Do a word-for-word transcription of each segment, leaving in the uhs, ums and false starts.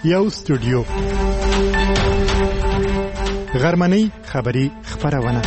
یو استودیو غرمنۍ خبری خبرونه.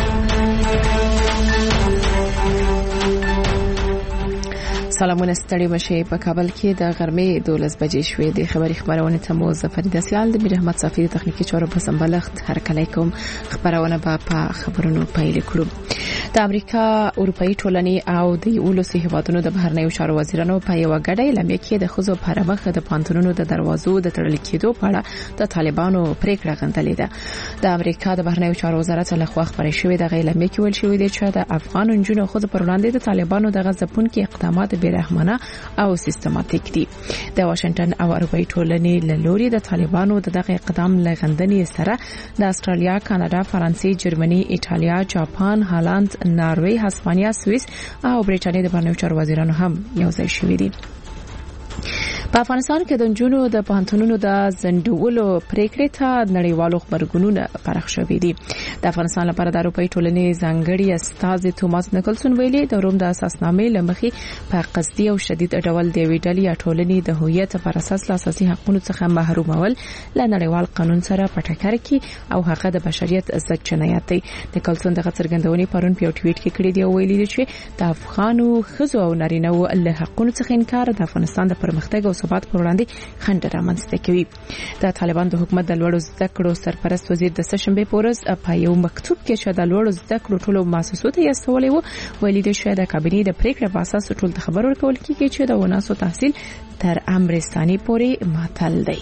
سلامونه ستړي مشه. په کابل کې د غرمې دولس بجې شوې. د خبري خبرونه ته مو ظفر سیال د رحمت صافی تخنیکی چارو په سمبلښت هرکلی کوم. خبرونه په خبرونو پیل کړو. د امریکا اروپאי ټولنې او د یولس هیوادونو د بهرنیو چارو وزیرانو په یو غړي لمې کې د خزو پرمخ د پانتونونو د دروازو د تړل کېدو په اړه د طالبانو پریکړه غندلې ده. د امریکا د بهرنیو چارو وزارت له خوا خبرې شوې د غړي لمې کې ویل شوې ده چې د افغان جنونو خزو پر وړاندې د طالبانو د غځپون کې اقدامات بیرحمانه او سیستماتیک دي. د واشنگټن او اروپאי ټولنې له لوري د طالبانو د دغه اقدام لغندنې سره د استرالیا، کاناډا، فرانسې، جرمني، ایټالیا، جاپان، هالند، ناروی، هسپانیا، سوئیس او برېټانیا د بهرنیو چارو وزیرانو هم یو ځای شوي دي. په افغانستان کې د جنونو د پانتونونو د زندولو پریکړې ته نړیوالو خبرګونونه پرخ شوې دي. د افغانستان لپاره د اروپאי ټولنې ځانګړي استاذ توماس نیکلسون ویلي د روم د اساسنامې لمخې په قصدي او شدید ډول د ویډلې یا ټولنې د هویت پر اساس له اساسي حقوقو څخه محرومول له نړیوال قانون سره په ټکر کې او هغه د بشریت ضد جنایت دی. نیکلسون د څرګندونې پرون په ټویټ کې کړی دی او ویلي دی چې د افغانو خزو او نارینه‌و له حقوقو څخه انکار د افغانستان د پرمختګ او ثبات پر وړاندې خنډ رامنځته کوي. د طالبان د حکومت د لوړو زده کړو سرپرست وزیر د سشنبه پورز په یو مکتوب کې چې د لوړو زده کړو ټولو مؤسسو ته یې وو ویلي دی چې د کابینې د پریکړې په اساس ټول خبر ورکول کیږي چې د وناسو تحصیل تر امرستاني پورې معطل دی.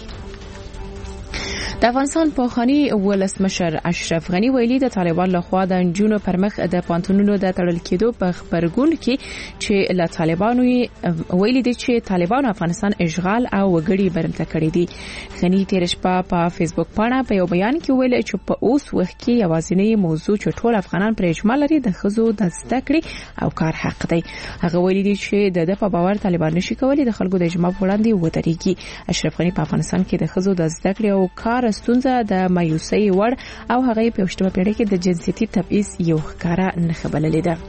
د افغانستان پوخانی ولسمشر اشرف غنی ویلي د طالبان لخوا د انجونو پرمخ د پانتونونو د تړل کېدو په خبرګون کې چې له طالبانو ویلي دي چې طالبانو افغانستان اشغال او وګړي برمته کړی دي. غنی تیر شپه په فیسبوک باندې په یو بیان کې ویل چې په اوس وخت کې یوازینی موضوع چې ټول افغانان پر اجماع لري د خزو د زده کړې او کار حق دی. هغه ویلي دي چې د د په باور طالبان نشي کولای د خلکو د اجماع وړاندې ودرېږي. اشرف غنی په افغانستان کې د خزو د زده کړې او کار ستونزه د مایوسۍ وړ او هغه په یوشتمه پیړۍ کې د جنسیتي تبعیض یو ښکارا نښه بللې ده.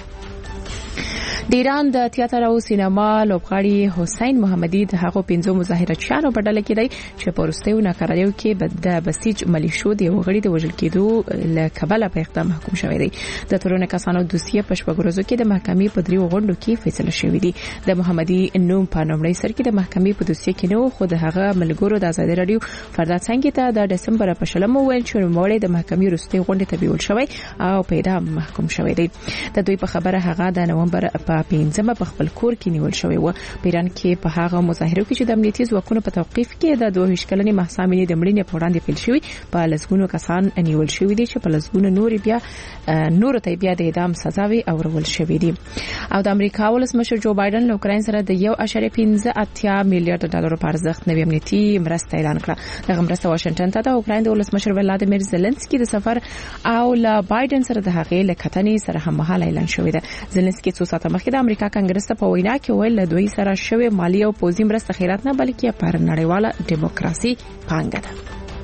د ایران د تیاتر او سینما لوبغاړي حسین محمدي د هغو پنځو مظاهرچیانو په ډله کې دی چې په وروستیو ناکراریو کې د بسیج ملیشو د وغړي د وژل کېدو له کبله په اقدام محکوم شوی دی. د تورونه کسانو دوسیه په شپږ ورځو کې د محکمې په دریو غونډو کې فیصله شوې دي. د محمدي نوم په لومړي سر کې د محکمې په دوسیه کې نو خو د هغه ملګرو د آزادي رادیو فردا څنګه ته د دسمبر په شلمه ویل چې نوموړی د محکمې وروستي غونډې ته بیول شوی او په اعدام محکوم شوی دی. د دوی په خبره هغه د نومبر په پنځمه په خپل کور کې نیول شوی و. په ایران کې په هغه مظاهرو کې چې د امنیتي ځواکونو په توقيف کې د دوه ویشت کلنې محسا امینی د مړینې په وړاندې پیل شوی په لسګونو کسان نیول شوی دي چې په لسګونو نور بیا نور ته بیا د اعدام سزاوي اورول شوی دي. او د امریکا ولسمشر جو بایدن له اوکراین سره د یو اعشاریه پنځه اتیا میلیارډ ډالر په ارزښت نوې امنیتي مرسته اعلان کړه. دغه مرسته واشنگټن ته د اوکراین د ولسمشر ولادیمیر زيلنسکي د سفر او له بایدن سره د هغې لکتنې سره هم مهال اعلان شوی دی. زيلنسکي څو ساعته مخکې د امریکا کانګرس ته په وینا کې ویل دوی سره شوی مالی او پوزي مرسته خیرات نه بلکې پر نړیواله دیموکراسي پانګه ده.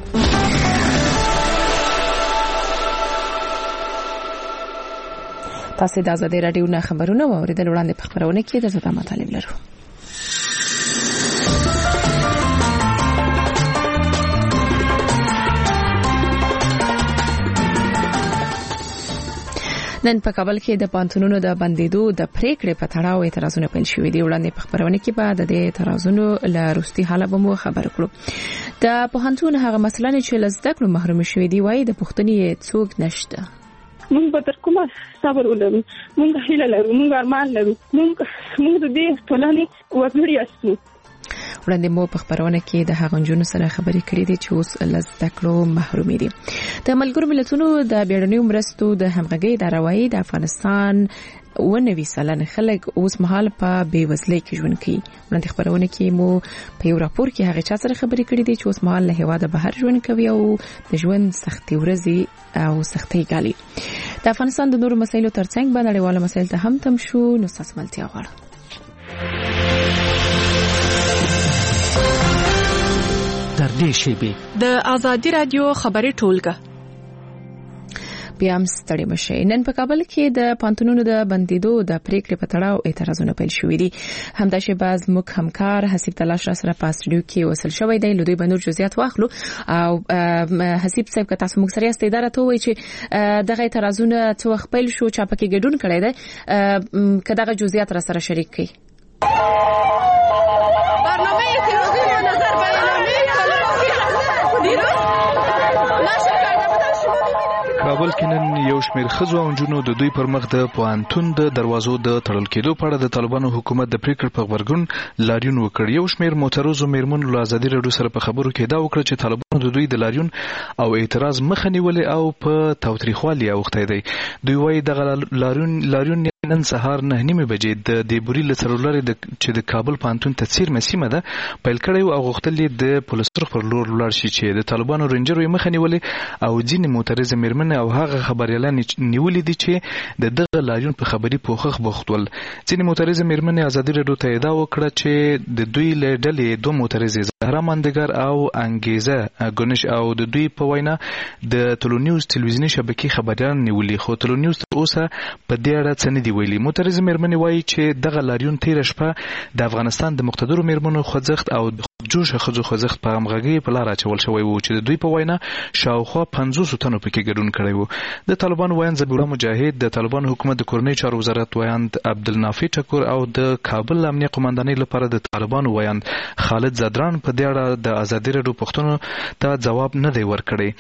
تاسو د آزادۍ رادیو نه خبرونه واوریدل. وړاندې په خبرونه کې د زړه مطالب لرو. نن په کابل کې د پانتونونو د بندیدو د پریکړې په تړاو اعتراضونه پیل شوې دي. وړاندې په خبرونه کې بعد د اعتراضونو له روستي حاله به مو خبر کړو. د پوهنتون هغه مسله چې لزده کړو محروم شوې دي وایي د پښتني څوک نشته. مونږ به تر کومه صبر ولرو، مونږ هیله لرو، مونږ ارمان لرو، مونږ مونږ د دې ټولنې وګړي یو. وړاندې مو په خبرونه کې د هغه جنونو سره خبرې کړې دي چې اوس لزده کړو محروم دي. د ملګرو ملتونو د بیړنیو مرستو د همغږي اداره وايي د افغانستان ونوي سلنه خلک اوس مهال په بیوزلۍ کې ژوند کوي. وړاندې خبرونه کې مو په یو راپور کې هغه چا سره خبرې کړې دي چې اوس مهال له هواده بهر ژوند کوي او د ژوند سختي ورځي او سختي ګالي. د افغانستان د نورو مسایلو ترڅنګ باندې نړیوال مسایل ته هم تم شو. نو تاسو ملتیا غواړم. در دې شیبې د آزادي رادیو خبري ټولګه بیا هم ستړي مشي. نن په کابل کې د پانتونونو د بندیدو د پریکړې په تړاو اعتراضونه پیل شوې دي. همداشي باز موږ همکار حسیب تلاش را سره په استودیو کې وصل شوی دی. لودي بنور جزئیات واخلو او حسیب صاحب که تاسو موږ سره یاست اداره ته وایي چې دغه اعتراضونه څو وخت پیل شو چې په کې ګډون کړی دی که دغه جزئیات را سره شریک کړي. کابل کې نن یو شمېر ښځو او نجونو د دوی پر مخ د پوهنتون د دروازو د تړل کېدو په اړه د طالبانو حکومت د پریکړې په غبرګون لاریون وکړ. یو شمېر معترضو میرمنو له ازادي راډیو سره په خبرو کې دا وکړه چې طالبانو د دوی د لاریون او اعتراض مخه نیولې او په تاوتریخوالي اوښتی دی. دوی وایي دغه لاریون لاریون نن سهار نه نیمه بجې د دیبوري له څلورلارې چې د کابل پوهنتون ته څیرمه سیمه ده پیل کړی او غوښتل یې د پولسرخ پر لور ولاړ شي چې د طالبانو رینجرو یې مخه نیولې او ځینې معترضې میرمنې او هغه خبریالان نیولې دي چې د دغه لاریون په خبري پوښښ بوخت ول. ځینې معترضې میرمنې ازادي راډیو ته ادعا وکړه چې د دوی له ډلې دوه معترضې زهرا ماندګر او انګیزه ګنش او د دوی په وینا د تلونیوز تلویزیوني شبکې خبریالان نیولې، خو تلونیوز تر اوسه په دې اړه څه نه دي ویلي. معترض میرمنې وایي چې دغه لاریون تیر شپه د افغانستان د مقتدرو میرمنو خوځښت او جوشه خځو خوځښت په همغږي په لار اچول شوی وو چې د دوی په وینا شاوخوا پنځوس تنو پکې ګډون کړی وو. د طالبانو ویاند ذبیح مجاهد، د طالبانو حکومت د کورنۍ چارو وزارت ویاند عبدالنافع ټکور او د کابل امنیه قومندانۍ لپاره د طالبانو ویاند خالد زدران په دې اړه د ازادي راډیو پوښتنو ته ځواب نه دی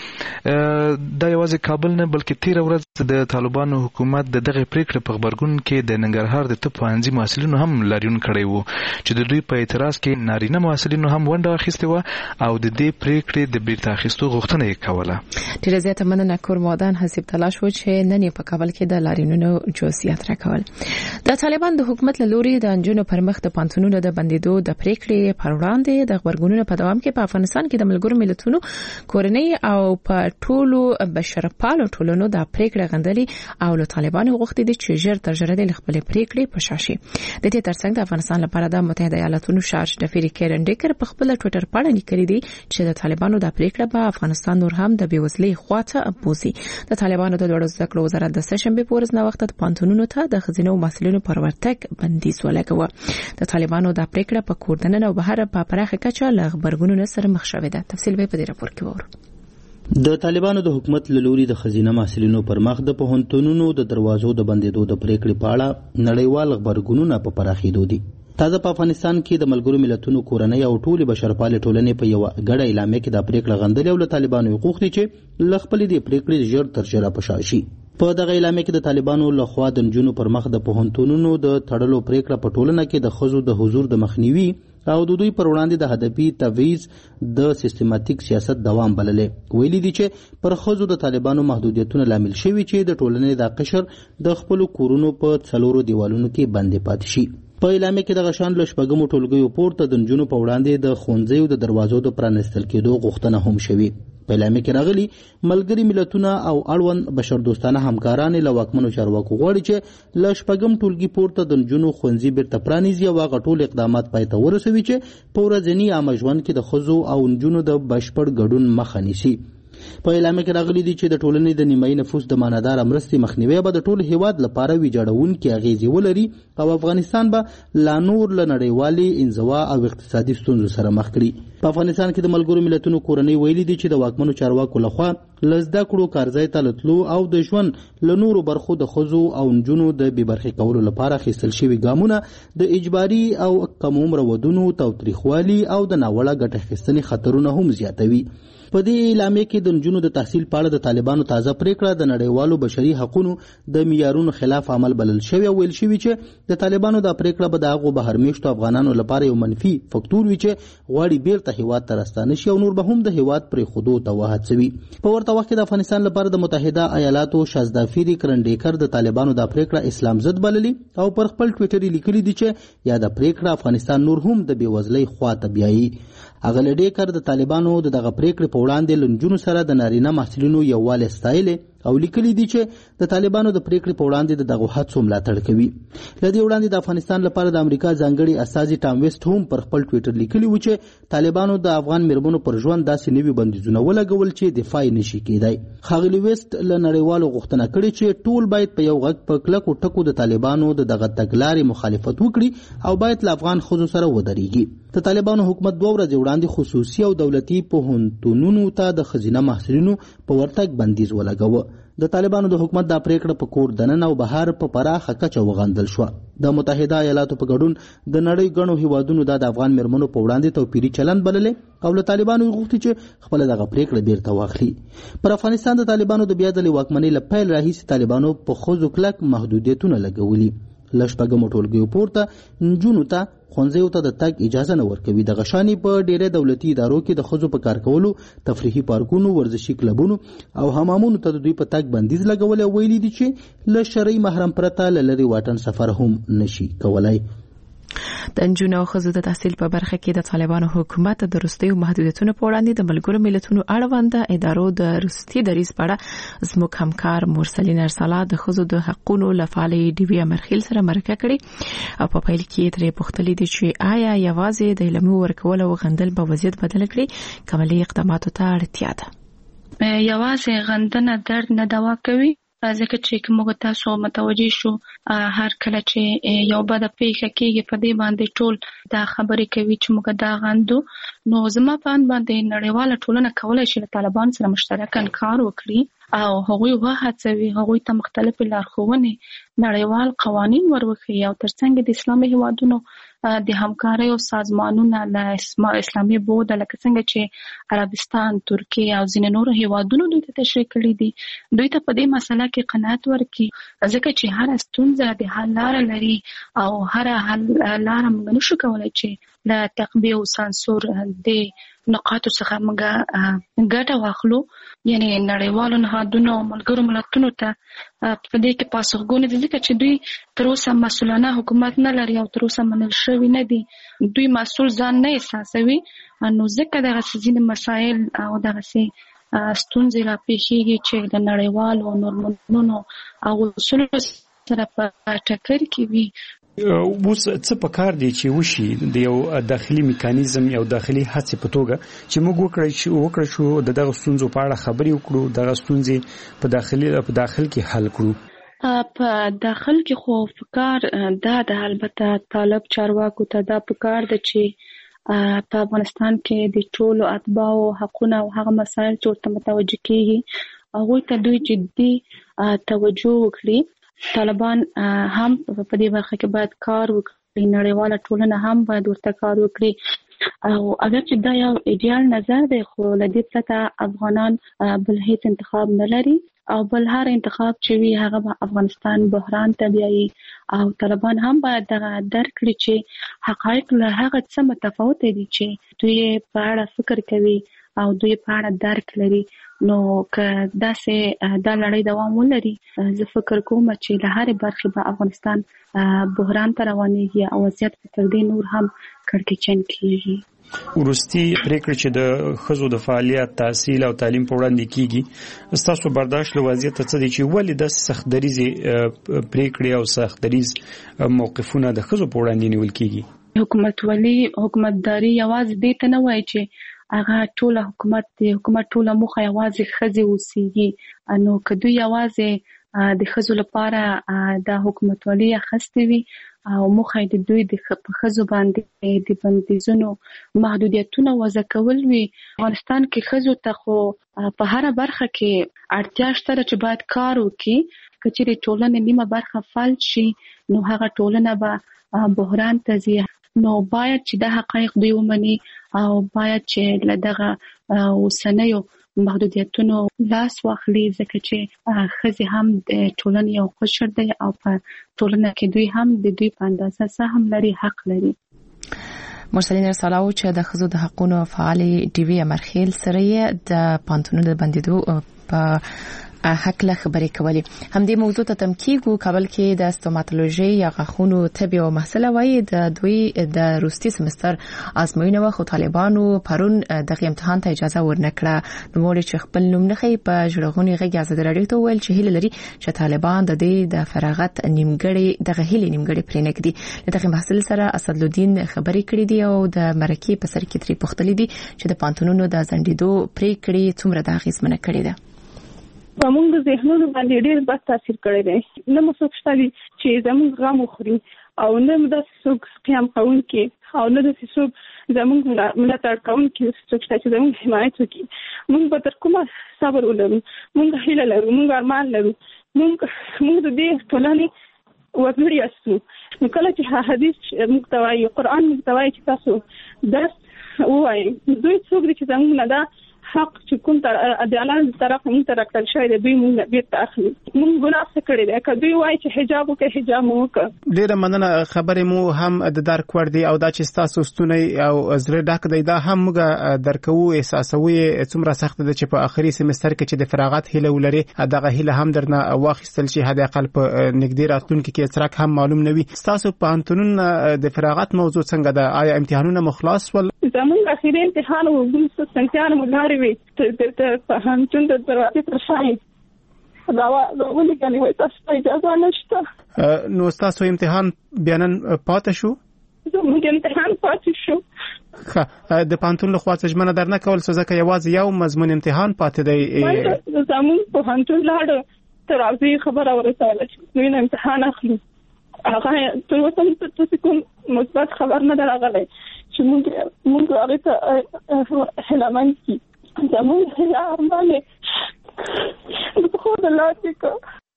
ورکړی. دا یوازې کابل نه بلکې تیر ورځ د طالبانو حکومت د دغه پریکړې په غبرګون کې د ننګرهار د طب پوهنځي محصلینو هم لاریون کړی وو چې د دوی په اعتراض کې نارینه محصلینو هم ونډه اخیستې وه او د دې پریکړې د بیرته اخیستو غوښتنه یې کوله. ډېره زیاته مننه کور مادان حسیب تلاش و چې نن یې په کابل کې د لاریونونو جزئیات راکول. د طالبان د حکومت له لوري د نجونو پر مخ د پانتونونو د بندیدو د پریکړې پر وړاندې د غبرګونونو په دوام کې په افغانستان کې د ملګرو ملتونو کورنۍ او په ټولو بشرپالو ټولنو د پریکړې غندلي او له طالبانو غوښتي دي چې ژر تر ژره د خپل پریکړې په شاشي. د دې ترڅنګ د افغانستان لپاره د متحده ایالاتونو شارج ډفری کیرن ډیکر په خپل ټوئیټر باندې لیکلي دي چې د طالبانو د پریکړه په افغانستان نور هم د بیوزلۍ خواته بوزي. د طالبانو د لوړو زده کړو وزارت د سهشنبه په ورځ نو وخت د پانتونونو ته د خزینه او مسلونو پر ورتګ بندیز ولګوه. د طالبانو د پریکړه په کوردنن او بهر په پراخه کچه لغبرګونونو سره مخ شوې ده. تفصیل به په دې راپور کې وورو. د طالبانو د حکومت له لوري د خزینه محصلینو پر مخ د پوهنتونونو د دروازو د بندیدو د پریکړې په اړه نړیوال خبرګونونه په پراخېدو دي. تازه په افغانستان کې د ملګرو ملتونو کورنۍ او ټولې بشرپالې ټولنې په یو ګډه اعلامیه کې د پریکړه غندلې او له طالبانو یې غوښتي چې له خپلې د پریکړې ژر تر ژره په شا شي. په دغه اعلامیه کې د طالبانو لخوا د نجونو پر مخ د پوهنتونونو د تړلو پریکړه په ټولنه کې د ښځو د حضور د مخنیوي او د دوی پر وړاندې د هدفي تبعیض د سیستماتیک سیاست دوام بللې. ویلي دي چې پر ښځو د طالبانو محدودیتونه لامل شوي چې د ټولنې د قشر د خپلو کورونو په څلورو دیوالونو کې بندې پاتې شي. په اعلامیه کې د غشان له شپږمو ټولګیو پورته د نجونو په وړاندې د ښوونځیو د دروازو د پرانیستل کېدو غوښتنه هم شوې. په اعلامیه کې راغلي ملګري ملتونه او اړوند بشردوستانه همکاران له واکمنو چارواکو غواړي چې له شپږم ټولګي پورته د نجونو ښوونځي بیرته پرانیزي او هغه ټول اقدامات پای ته ورسوي چې په ورځني عامه ژوند کې د ښځو او نجونو د بشپړ ګډون مخه نیسي. په اعلامیه کې راغلي دي چې د ټولنې د نیمایي نفوس د مانادار مرستې مخنیوي به د ټول هیواد لپاره ویجاړونکې اغیزې ولري او افغانستان به لا نور له نړیوالې انزوا او اقتصادي ستونزو سره مخ کړي. په افغانستان کې د ملګرو ملتونو کورنۍ ویلي دي چې د واکمنو چارواکو لخوا له زده کړو کارځای ته تللو او د ژوند له نورو برخو د ښځو او نجونو د بې برخې کولو لپاره اخیستل شوي ګامونه د اجباري او کم عمره ودونو تاوتریخوالي او د ناوړه ګټه اخیستنې خطرونه هم زیاتوي. په دې اعلامیه کې د نجونو د تحصیل په اړه د طالبانو تازه پریکړه د نړیوالو بشري حقوقو د معیارونو خلاف عمل بلل شوی او ویل شوی چې د طالبانو د پریکړه به د هغو بهرمیشتو افغانانو لپاره یو منفي فکتور وي چې غواړي بیرته هیواد ته راستانه شي او نور به هم د هیواد پرېښودو ته وهڅوي. په ورته وخت کې د افغانستان لپاره د متحده ایالاتو شازدافیری کرنډیکر د طالبانو د پریکړه اسلام ضد بللي او پر خپل ټویټر لیکلي دي چې یا د پریکړه افغانستان نور هم د بیوزلۍ خواته بیایي. اغل ډیکر د طالبانو د دغه پریکړې په وړاندې لنجونو سره د نارینه محصلینو یووالی ستایلې او لیکلي دي چې د طالبانو د پریکړې په وړاندې د دغه هڅو ملاتړ کوي. لدې وړاندې د افغانستان لپاره د امریکا ځانګړي استازي ټام ویسټ هم پر خپل ټویټر لیکلي و چې طالبانو د افغان میرمنو پر ژوند داسې نوي بندیزونه ولګول چې دفاع نشي کېدای. ښاغلي ویسټ له نړیوالو غوښتنه کړې چې ټول باید په یو غږ په کلکو ټکو د طالبانو د دغه تګلارې مخالفت وکړي او باید له افغان ښځو سره ودرېږي. د طالبانو حکومت دوه ورځې وړاندې خصوصي او دولتي پوهنتونونو ته د ښځینه محصلینو په ورتګ بندیز ولګاوه. د طالبانو د حکومت دا پریکړه په کور دننه او بهر په پراخه کچه وغندل شو. د متحده ایالاتو په ګډون د نړۍ ګڼو هیوادونو د افغان میرمنو په وړاندې توپیري چلند بللې او له طالبانو غوښتي چې خپل دغه پریکړه بیرته واخلي. پر افغانستان د طالبانو د بیا ځلې واکمنۍ له پیل راهیسې طالبانو په ښځو کلک محدودیتونه لګولي. له شپږمو ټولګیو پورته نجونو ته ښوونځیو ته د تګ اجازه نه ورکوي. دغه شانې په ډېری دولتي ادارو کې د ښځو په کار کولو، تفریحي پارکونو، ورزشي کلبونو او حمامونو ته د دوی په تګ بندیز لګولی او ویلي دي چې له شرعي محرم پرته له لرې واټن سفر هم نشي کولای. د نجونو او ښځو د تحصیل په برخه کې د طالبانو حکومت د وروستیو محدودیتونو په وړاندې د ملګرو ملتونو اړوند ادارو د وروستي دریځ په اړه زموږ همکار مرسلین ارسلا د ښځو د حقونو له فعالې ډیوي امرخیل سره مرکه کړې او په پیل کې ترې پوښتلې دي چې آیا یوازې د علمي ورکول او غندل به وضعیت بدل کړي که عملي اقداماتو ته اړتیا ده. یوازې غندنه درد نه دوا کوي، ځکه چې موږ تاسو متوجي شو هر کله چې یو بده پیښه کېږي په دې باندې ټول دا خبرې کوي چې موږ دا غندو. نو زما په اند باندې نړیواله ټولنه کولای شي له طالبان سره مشترکاً کار وکړي او هغوی وهڅوي، هغوی ته مختلفې لارښوونې نړیوال قوانین ورښيي او ترڅنګ د اسلامي هیوادونو د همکارۍ او سازمانونه له اسلامي بود لکه څنګه چې عربستان، ترکیه او ځینې نورو هیوادونو دوی ته تشریح کړي دي، دوی ته په دې مسله کې قناعت ورکړي ځکه چې هر ستونزه د حل لاره لري او هر حل لاره موږ نشو کولی چې له تقبیه او سانسور د نقاطو څخه موږ ګټه واخلو. یعنی نړیوالو نهادونو او ملګرو ملتونو ته په دې کې پاسخګونې دي ځکه چې دوی تر اوسه مسؤلانه حکومت نه لري او تر اوسه منل شوي نه دي. دوی مسؤل ځان نه احساسوي، نو ځکه دغسې ځینې مسایل او دغسې ستونزې راپېښېږي چې د نړیوالو نورمونو او اصولو سره په ټکر کې وي. اوس څه پکار دی چې وشي د یو داخلي میکانیزم یو داخلي هڅې په توګه چې موږ وکړی چې وکړو شو د دغه ستونزو په اړه خبرې وکړو، دغه ستونزې په داخلي په داخل کې حل کړو. په داخل کې خو فکر دا د البته طالب چارواکو ته دا پکار دی چې په افغانستان کې د ټولو اتباعو حقونه او هغه مسایل چې ورته متوجه کېږي هغوی ته دوی جدي توجه وکړي. طالبان هم په دې برخه کې باید کار وکړي، نړیواله ټولنه هم باید ورته کار وکړي او اگر چې دا یو ایډیال نظر دی خو له دې پرته افغانان بل هیڅ انتخاب نه لري او بل هر انتخاب چې وي هغه به افغانستان بحران ته بیایي او طالبان هم باید دغه درک کړي چې حقایق له هغه څه متفاوت دي چې دوی په اړه فکر کوي او دوی په اړه درک لري. نو که داسې دا لړۍ دوام ولري زه فکر کوم چې له هرې برخې به افغانستان بحران ته روانېږي او وضعیت به تر دې نور هم کړکېچن کېږي. وروستي پریکړې چې د ښځو د فعالیت، تحصیل او تعلیم په وړاندې کېږي، ستاسو برداشت له وضعیت څه دی چې ولې داسې سخت دریځې پریکړې او سخت دریځ موقفونه د ښځو په وړاندې نیول کېږي؟ حکومتولي حکومتداري یوازې دې ته نه وایي چې هغه ټوله حکومت دی، حکومت ټوله موخه یوازې ښځې اوسېږي. نو که دوی یوازې د ښځو لپاره د حکومتولي اخیستې وي او موخه د دوی د په ښځو باندې د بندیزونو محدودیتونه وضع کول وي، افغانستان کې ښځو ته خو په هره برخه کې اړتیا شته چې باید کار وکړي. که چېرې ټولنې نیمه برخه فلج شي نو هغه ټولنه به بحران ته ځي. نو باید چې دا حقایق دوی ومني او باید چې له دغه اوسنیو محدودیتونو لاس واخلي ځکه چې ښځې هم د ټولنې یو قشر دی او په ټولنه کې دوی هم د دوی په اندازه سهم لري، حق لري. مرسلین ارسلا و چې د ښځو د حقونو فعالې ډیوي امرخیل سره د پانتونو د بندیدو په حق له خبرې کولې. همدې موضوع ته تم کیږو. کابل کې د ستوماتولوژي یا غاښونو طب او محصله وایي د دوی د روستي سمستر ازموینه وخت طالبانو پرون دغه امتحان ته اجازه ورنکړه. نو موري چې خپل نوم نه خي په ژړغونی غږ ازادي راډیو ته ویل چې هیله لري چې طالبان د دې د فراغت نیمګړی دغه هیله نیمګړی پرې نکړي. دغه محصل سره اسدالدین خبرې کړې دي او د مرکې په سر کې تری پوښتلې دي چې د پانتونونو د زندیدو پریکړې څومره د اغیزمنه کړې ده. زموږ ذهنونو باندې ډېر بد تاثیر کړی دی. نه مو څوک شته چې زموږ غم وخوري او نه د څوک قیام کوونکي او نه د څوک زموږ ملاتړ کوونکي څوک شته چې زموږ حمایت وکړي. موږ به تر کومه صبر ولرو. موږ هیله لرو. موږ ارمان لرو. موږ موږ د دې ټولنې وګړي یو. نو کله چې حدیث موږ ته وایي قرآن موږ ته وایي چې تاسو درس ووایي دوی څوک دي چې زموږ نه دا حق چې کوم تر د الله طرف موږ ته راکړل شوی دی دوی موږ بیرته اخلي. موږ ګناه څه کړی دی که دوی وایي چې حجاب وکړه حجاب مو وکړه. ډېره مننه. خبرې مو هم د درک ور دي او دا چې تاسو ستونی او زړه ډک دی دا هم موږ درکو احساسوي څومره سخت دی چې په اخري سمستر کې چې د فراغت هیله ولري دغه هیله هم درنه واخیستل شي حد اقل په نږدې راتلونکي کې څرک هم معلوم نه وي. تاسو په انتونون د فراغت موضوع څنګه ده؟ آیا امتحانونه مخلاص ول؟ زموږ اخیری امتحان او بل څه څنګه مولاري وي ته په همتون د دروازې پر شاي دا ولې کني وای تاسو اجازه نشته. نو تاسو امتحان بیانن پاتې شو؟ زموږ امتحان پاتې شو. ښه د پانتون له خوا څه ژمنه درنه کول ځکه یوازې یو مضمون امتحان پاتې دی. زموږ په همتون لاړ تر اوسه خبره ورسوله چې دوی امتحان اخلي. هغه تر اوسه تاسو کوم مثبت خبر نه درغلی چې موږ موږ هغه ته هلمن کی زموږ هلا ارمانه د خو د لاټی کو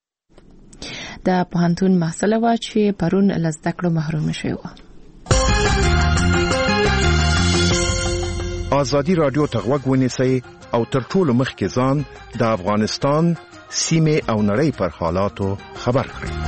د پوهنتون محصله وا چې پرون لزده کړو محروم شوی و. آزادی رادیو ته غوږ ونیسئ او تر ټولو مخکې ځان د افغانستان سیمې او نړۍ پر حالاتو خبر کړئ.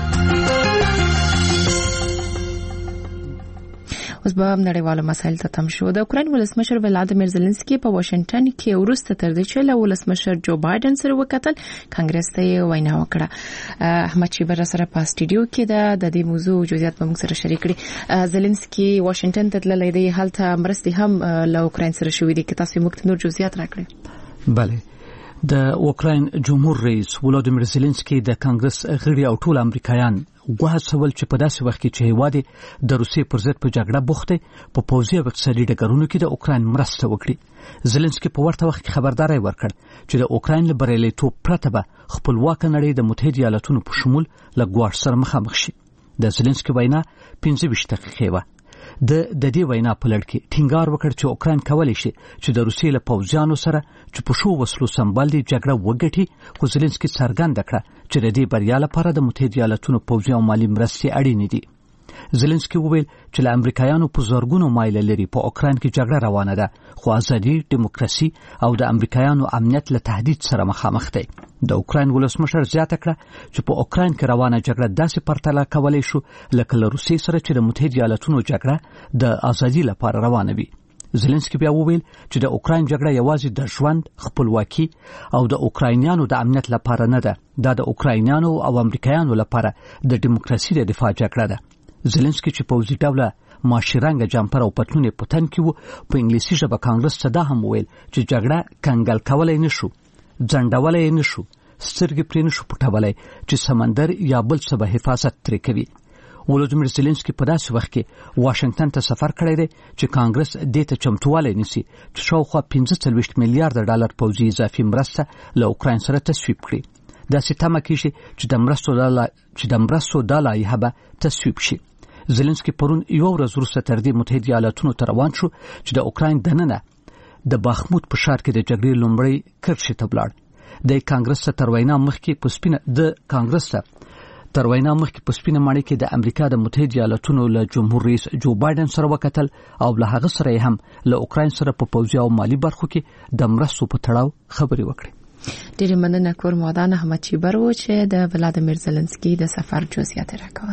اوس به نړیوالو مسایل ته تم شو. د اوکراین ولسمشر ولادیمیر زيلنسکي په واشنگټن کې ورسته تر دې چې له ولسمشر جو بایدن سره وکتل کانګرس ته وینا وکړه. احمد شیبر سره په سټډیو کې د د دې موضوع جزئیات به موږ سره شریک کړي. زيلنسکي واشنگټن ته تللی دی هلته مرستې هم له اوکراین سره شوې دي که تاسو موږ ته نور جزئیات راکړئ. بله د اوکراین جمهور رئیس ولادیمیر زيلنسکي د کانګرس غړي او ټول امریکایان وهڅول چې په داسې وخت کې چې هیواد د روسیې پر ضد په جګړه بوخت دی په پوځي او اقتصادي ډګرونو کې د اوکراین مرسته وکړي. زيلنسکي په ورته وخت کې خبرداري ورکړ چې د اوکراین له بریالیتوب پرته به خپلواک نړۍ د متحده ایالاتونو په شمول له ګواښ سره مخامخ شي. د زيلنسکي وینا پنځه ویشت دقیقې وه. د د دې وینا په لړ کې ټینګار وکړ چې اوکراین کولی شي چې د روسیې له پوځیانو سره چې په شو وسلو سمبال دي جګړه وګټي. خو زيلنسکي څرګنده کړه چې د دې بریا لپاره د متحده ایالاتونو پوځي او مالي مرستې اړینې دي. زيلنسکي وویل چې له امریکایانو په زورګونو مایل لري په اوکراین کې جګړه روانه ده خو ازادي ډیموکراسي او د امریکایانو امنیت له تهدید سره مخامخ دي. د اوکراین ولسمشر زیاته کړه چې په اوکراین کې روانه جګړه داسې پرتله کولای شو لکه له روسیې سره چې د متحده ایالاتونو جګړه د ازادي لپاره روانه وي. زيلنسکي بیا وویل چې د اوکراین جګړه یوازې د ژوند خپلواکي او د اوکراینیانو د امنیت لپاره نه ده، دا د اوکراینیانو او امریکایانو لپاره د ډیموکراسي د دفاع جګړه ده. زيلنسکي چې پوځي ډوله ماشرنګ جمپر او پټلون په تن کې وو په انګلیسي ژبه کانګرس ته دا هم ویل چې جګړه کنګل کولای نشو، ځنډولای نشو، سترګې پرې نشو پټولای چې سمندر یا بل څه به حفاظت ترې کوي. ولودیمیر زيلنسکي په داسې وخت کې واشنگټن ته سفر کړی دی چې کانګرس دې ته چمتووالی نیسي چې شاوخوا پنځه څلوېښت میلیارډ ډالر پوځي اضافي مرسته له اوکراین سره تصویب کړي. داسې تمه کېږي چې د مرستو دا چې د مرستو دا لایحه به تصویب شي. زيلنسکي پرون یو ورځ وروسته تر دې متحده ایالاتونو ته روان شو چې د اوکراین دننه د باخمود په ښار کې د جګړې لومړی کرښې ته ولاړ. د کانګرس ته تر وینا مخکې په سپینه د کانګرس ته تر وینا مخکې په سپینه ماڼۍ کې د امریکا د متحده ایالاتونو له جمهور رئیس جو بایدن سره وکتل او له هغه سره هم له اوکراین سره په پوځي او مالی برخو کې د مرستو په تړاو خبرې وکړي. ډېر مننه کور مودان احمد چیبر و چې د ولادیمیر زيلنسکي د سفر جزئیات راکول.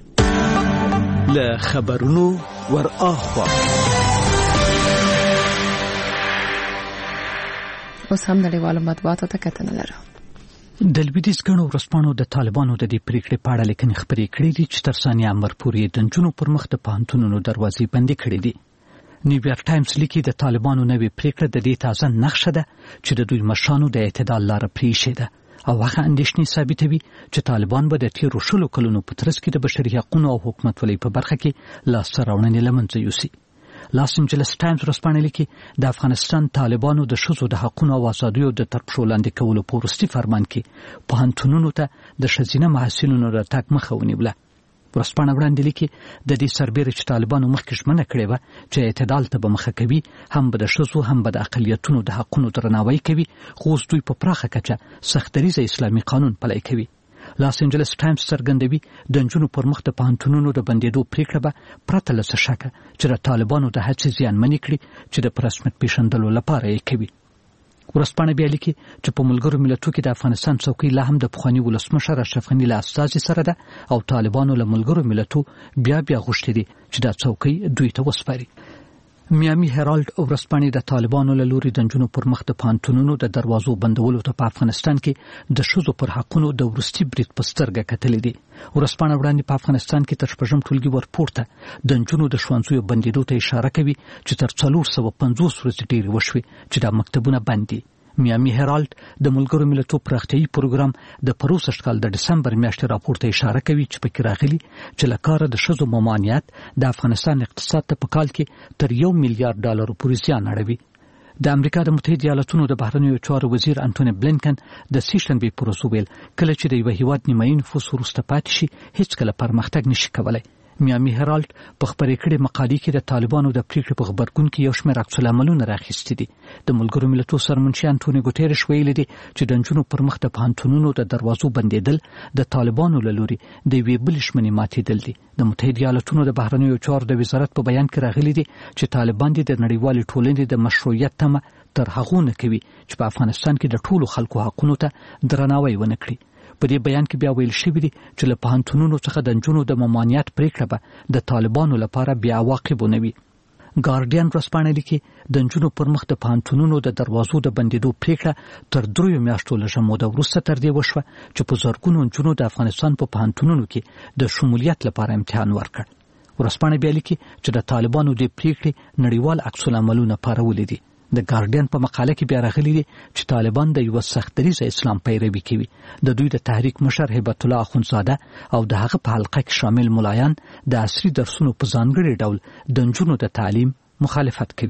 له خبرونو ور اخوا اوس هم نړیوالو مطبوعاتو ته کتنه لرو. د لویدیځ ګڼو ورځپاڼو د طالبانو د دې پریکړې په اړه لیکنې خپرې کړې دي چې تر ثانیه امر پورې د نجونو پر مخ د پوهنتونونو دروازې بندې کړې دي. نیویارک ټایمز لیکي د طالبانو نوې پریکړه د دې تازه نقشه ده چې د دوی مشرانو د اعتدال لاره پرېښې ده او هغه اندېښنې ثابتوي چې طالبان به د تیرو شلو کلونو په ترڅ کې د بشري حقوقو او حکومتولۍ په برخه کې لاسته راوړنې له منځه یوسي. لاس انجلس ټایمز ورځپاڼه لیکي د افغانستان طالبانو د ښځو د حقوقو او ازادیو د تر پښو لاندې کولو په وروستي فرمان کې پوهنتونونو ته د ښځینه محصلینو د تګ مخه ونیوله. ورځپاڼه وړاندې لیکي د دې سربېره چې طالبانو مخکې ژمنه کړې وه چې اعتدال ته به مخه کوي، هم به د ښځو هم به د اقلیتونو د حقونو درناوی کوي، خو اوس دوی په پراخه کچه سختدریزه اسلامي قانون پلی کوي. لاس انجلس ټایمز څرګندوي د نجونو پر مخ د پوهنتونونو د بندېدو پریکړه به پرته له څه شکه چې د طالبانو د هڅې زیانمنې کړي چې د په رسمیت پیژندلو لپاره یې کوي. ورځپاڼه بیا لیکي چې په ملګرو ملتونو کې د افغانستان څوکۍ لا هم د پخواني ولسمشر اشرف غني له استازي سره ده او طالبانو له ملګرو ملتونو بیا بیا غوښتي دي چې دا څوکۍ دوی ته وسپاري. میامي هرالد ورځپاڼې د طالبانو له لوري د نجونو پر مخ د پوهنتونونو د دروازو بندولو ته په افغانستان کې د ښځو پر حقونو د وروستي برید په سترګه کتلې دي. ورځپاڼه وړاندې په افغانستان کې تر شپږم ټولګي ورپورته د نجونو د ښوونځیو بندېدو ته اشاره کوي چې تر څلور سوه پنځوس ورځې ډېرې وشوې چې دا مکتبونه بند دي. میامي هرالد د ملګرو ملتونو پراختیایي پروګرام د پروسږ کال د ډسمبر میاشتې راپور ته اشاره کوي چې پکې راغلي چې له کاره د ښځو ممانعت د افغانستان اقتصاد ته په کال کې تر یو میلیارډ ډالرو پورې زیان اړوي. د امریکا د متحده ایالاتونو د بهرنیو چارو وزیر انټونی بلینکن د سې شنبې پر ورځ وویل کله چې د یو هیواد نیمایي نفوس وروسته پاتې شي هیڅکله پرمختګ نشي کولی. میامي هرالد په خپرې کړې مقالې کې د طالبانو د پریکړې په غبرګون کې یو شمېر عکس العملونه راخیستي دي. د ملګرو ملتونو سرمنشي انټونی ګوتیرش ویلي دي چې د نجونو پر مخ د پوهنتونونو د دروازو بندېدل د طالبانو له لوري د یوې بلې ژمنې ماتېدل دي. د متحده ایالاتونو د بهرنیو چارو د وزارت په بیان کې راغلي دي چې طالبان د نړیوالې ټولنې د مشروعیت تمه تر هغو نه کوي چې په افغانستان کې د ټولو خلکو حقونو ته درناوی ونه کړي. په دې بیان کې بیا ویل شوي دي چې له پوهنتونونو څخه د نجونو د ممانعت پریکړه به د طالبانو لپاره بې عواقبو نه وي. ګارډین ورځپاڼه لیکي د نجونو پر مخ د پوهنتونونو د دروازو د بندېدو پریکړه تر دریو میاشتو لږه موده وروسته تر دې وشوه چې په زرګونو نجونو د افغانستان په پوهنتونونو کې د شمولیت لپاره امتحان ورکړ. ورځپاڼه بیا لیکي چې د طالبانو د پریکړې نړیوال عکس العملونه پارولي دي. د ګارډین په مقاله کې بیا راغلي دي چې طالبان د یو سختدریزه اسلام پیروي کوي. د دوی د تحریک مشر هیبت الله اخوندزاده او د هغه په حلقه کې شامل ملایان د عصري درسونو په ځانګړي ډول د نجونو د تعلیم مخالفت کوي.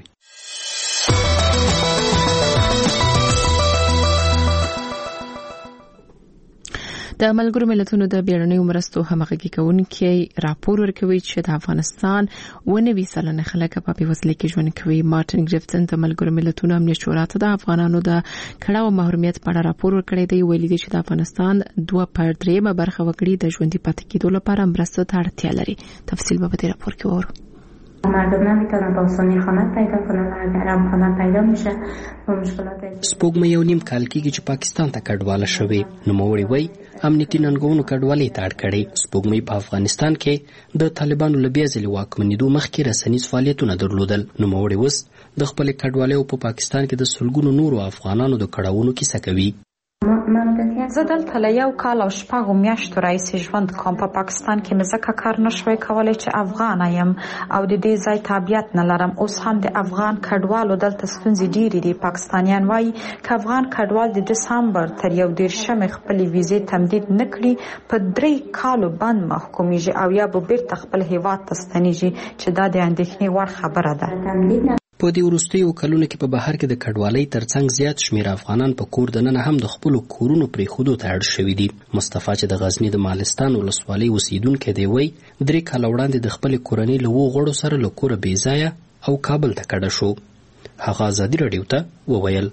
د ملګرو ملتونو د بیړنیو مرستو همغږي کوونکي راپور ورکوي چې د افغانستان ونوي سلنه خلک په بېوزلۍ کې ژوند کوي. مارټین ګریفتن د ملګرو ملتونو امنیت شورا ته د افغانانو د کړه او محرومیت په اړه راپور ورکړی دی. ویلي دی چې د افغانستان دوه پر درېمه برخه وګړي د ژوندي پاتې کېدو لپاره مرستو ته اړتیا لري. تفصیل به په دې راپور کې وورو. مردم نمیتونن به آسانی خانه پیدا کنن، اگر هم خانه پیدا میشه با مشکلات. سپوږمۍ یو نیم کال کېږي چې پاکستان ته کډواله شوې. نوموړي وایي امنیتي ننګونو کډوالۍ ته اړ کړی. سپوږمۍ په افغانستان کې د طالبانو له بیا ځلې واکمنېدو مخکې رسنیز فعالیتونه درلودل. نوموړي اوس د خپلې کډوالۍ په پاکستان کې د سلګونو نورو افغانانو د کړاوونو کیسه کوي. زه دلته له یو کال او شپږو میاشتو راهیسې ژوند کوم. په پاکستان کې مې ځکه کار نشوی کولی چې افغانه یم او د دې ځای تابعیت نه لرم. اوس هم د افغان کډوالو دلته ستونزې ډېرې دي. پاکستانیان وایي که افغان کډوال د دسامبر تر یو دېرشمې خپلې ویزې تمدید نه کړي په درې کالو بند محکومیږي او یا به بیرته خپل هیواد ته ستنیږي چې دا د اندېښنې وړ خبره ده. په دې وروستیو کلونو کې په بهر کې د کډوالۍ ترڅنګ زیات شمېر افغانان په کور دننه هم د خپلو کورونو پرېښودو ته اړ شوي دي. مصطفی چې د غزني د مالستان ولسوالۍ اوسیدونکی دی وایي درې کاله وړاندې د خپلې کورنۍ له اوو غړو سره له کوره بې ځایه او کابل ته کډه شو. هغه ازادي راډیو ته وویل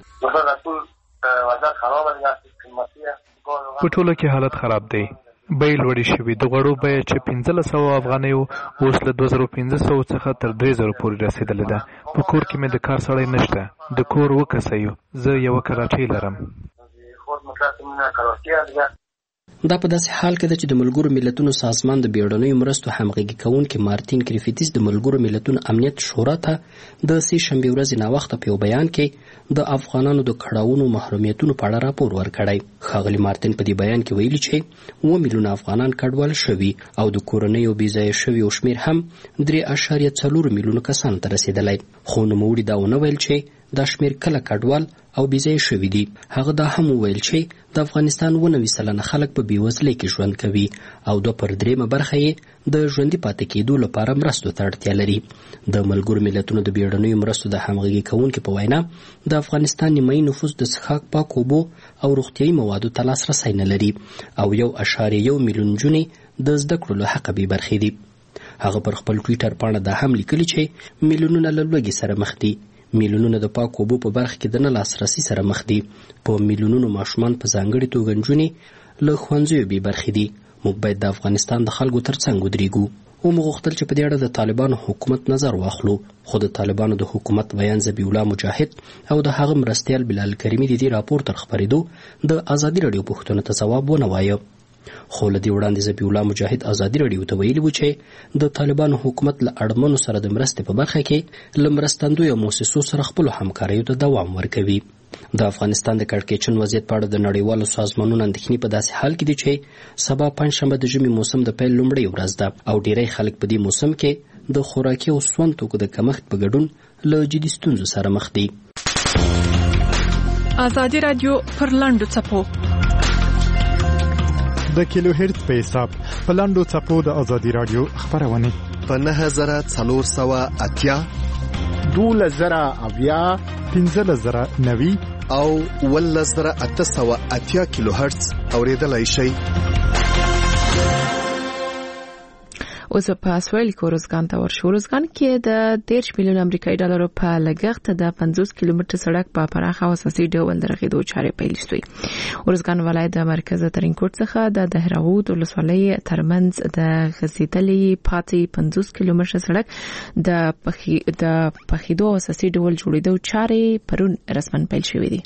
په ټوله کې حالت خراب دی. بیې لوړې شوي. د غوړو بیه چې پنځلس سوه افغانۍ اوس له دوه زره پنځه سوه څخه تر درې زره پورې رسېدلې ده. په کور کې مې د کار سړی نشته. د کور اوه کسه یو. زه یوه کراچۍ لرم. دا په داسې حال کې ده چې د ملګرو ملتونو سازمان د بیړنیو مرستو همغږي کوونکي مارټین کریفیتیس د ملګرو ملتونو امنیت شورا ته د سې شنبې ورځې ناوخته په یو بیان کې د افغانانو د کړاوونو محرومیتونو په اړه راپور ورکړی. ښاغلي مارټین په دې بیان کې ویلي چې اووه میلیونه افغانان کډوال شوي او د کورنیو بې ځایه شویو شمېر هم درې اعشاریه څلور میلیونو کسانو ته رسېدلی. خو نوموړي دا ونه ویل چې دا شمېر کله کډوال او بې ځایه شوي دي. هغه دا هم وویل چې د افغانستان اووه نوي سلنه خلک په بېوزلۍ کې ژوند کوي او دوه پر درېیمه برخه یې د ژوندي پاتې کېدو لپاره مرستو ته اړتیا لري. د ملګرو ملتونو د بیړنیو مرستو د همغږي کوونکي په وینا د افغانستان نیمایي نفوس د څښاک پاکو اوبو او روغتیایي موادو ته لاسرسی نه لري او یو اعشاریه یو میلیون نجونې د زده کړو له حقه بې برخې دي. هغه پر خپل ټویټر پاڼه دا هم لیکلي چې میلیونونه له لوږې سره مخ دي، میلیونونه د پاکو اوبو په برخه کې د نه لاسرسي سره مخ دي، په میلیونونو ماشومان په ځانګړې توګه نجونې له ښوونځیو بې برخې دي. موږ باید د افغانستان د خلکو تر څنګ ودرېږو. ومو غوښتل چې په دې اړه د طالبانو حکومت نظر واخلو، خو د طالبانو د حکومت بیان ذبیح الله مجاهد او د هغه مرستیال بلال کریمي د دې راپور تر خپرېدو د ازادي راډیو پوښتنو ته ځواب ونه وایه. خو له دې وړاندې ذبیح الله مجاهد ازادي راډیو ته ویلي و چې د طالبانو حکومت له اړمنو سره د مرستې په برخه کې له مرستندویو مؤسسو سره خپلو همکاریو ته دوام ورکوي. د افغانستان د کړکېچن وضعیت په اړه د نړیوالو سازمانونو اندېښنې په داسې حال کې دي چې سبا پنجشنبه د ژمي موسم د پیل لومړۍ ورځ ده او ډیری خلک په دې موسم کې د خوراکي او سون توکو د کمښت په ګډون له جدي ستونزو سره مخ دي. ازادي راډیو پر لاندو څپو د کیلو هرتز په حساب په لاندو څپو د ازادي راډیو خبرونه په نهه زره څلور سوه اتیا دولس زره اویا پنځلس زره نوي او اوولس زره اته سوه اتیا کیلو هرتز اوریدلای شئ. اوس په سویل کې روزګان ته ورشو. روزګان کې د دېرش میلیون امریکایي ډالرو په لګښت د پنځوس کیلومتر سړک په پراخه او اساسي ډول د رغېدو چارې پیل شوې. روزګان ولایت د مرکز ترینکوټ څخه د دهراوود ولسوالۍ ترمنځ د غځېدلې پاتې پنځوس کیلومتر سړک د پخي د پخېدو او اساسي ډول جوړېدو چارې پرون رسمن پیل شوې دي.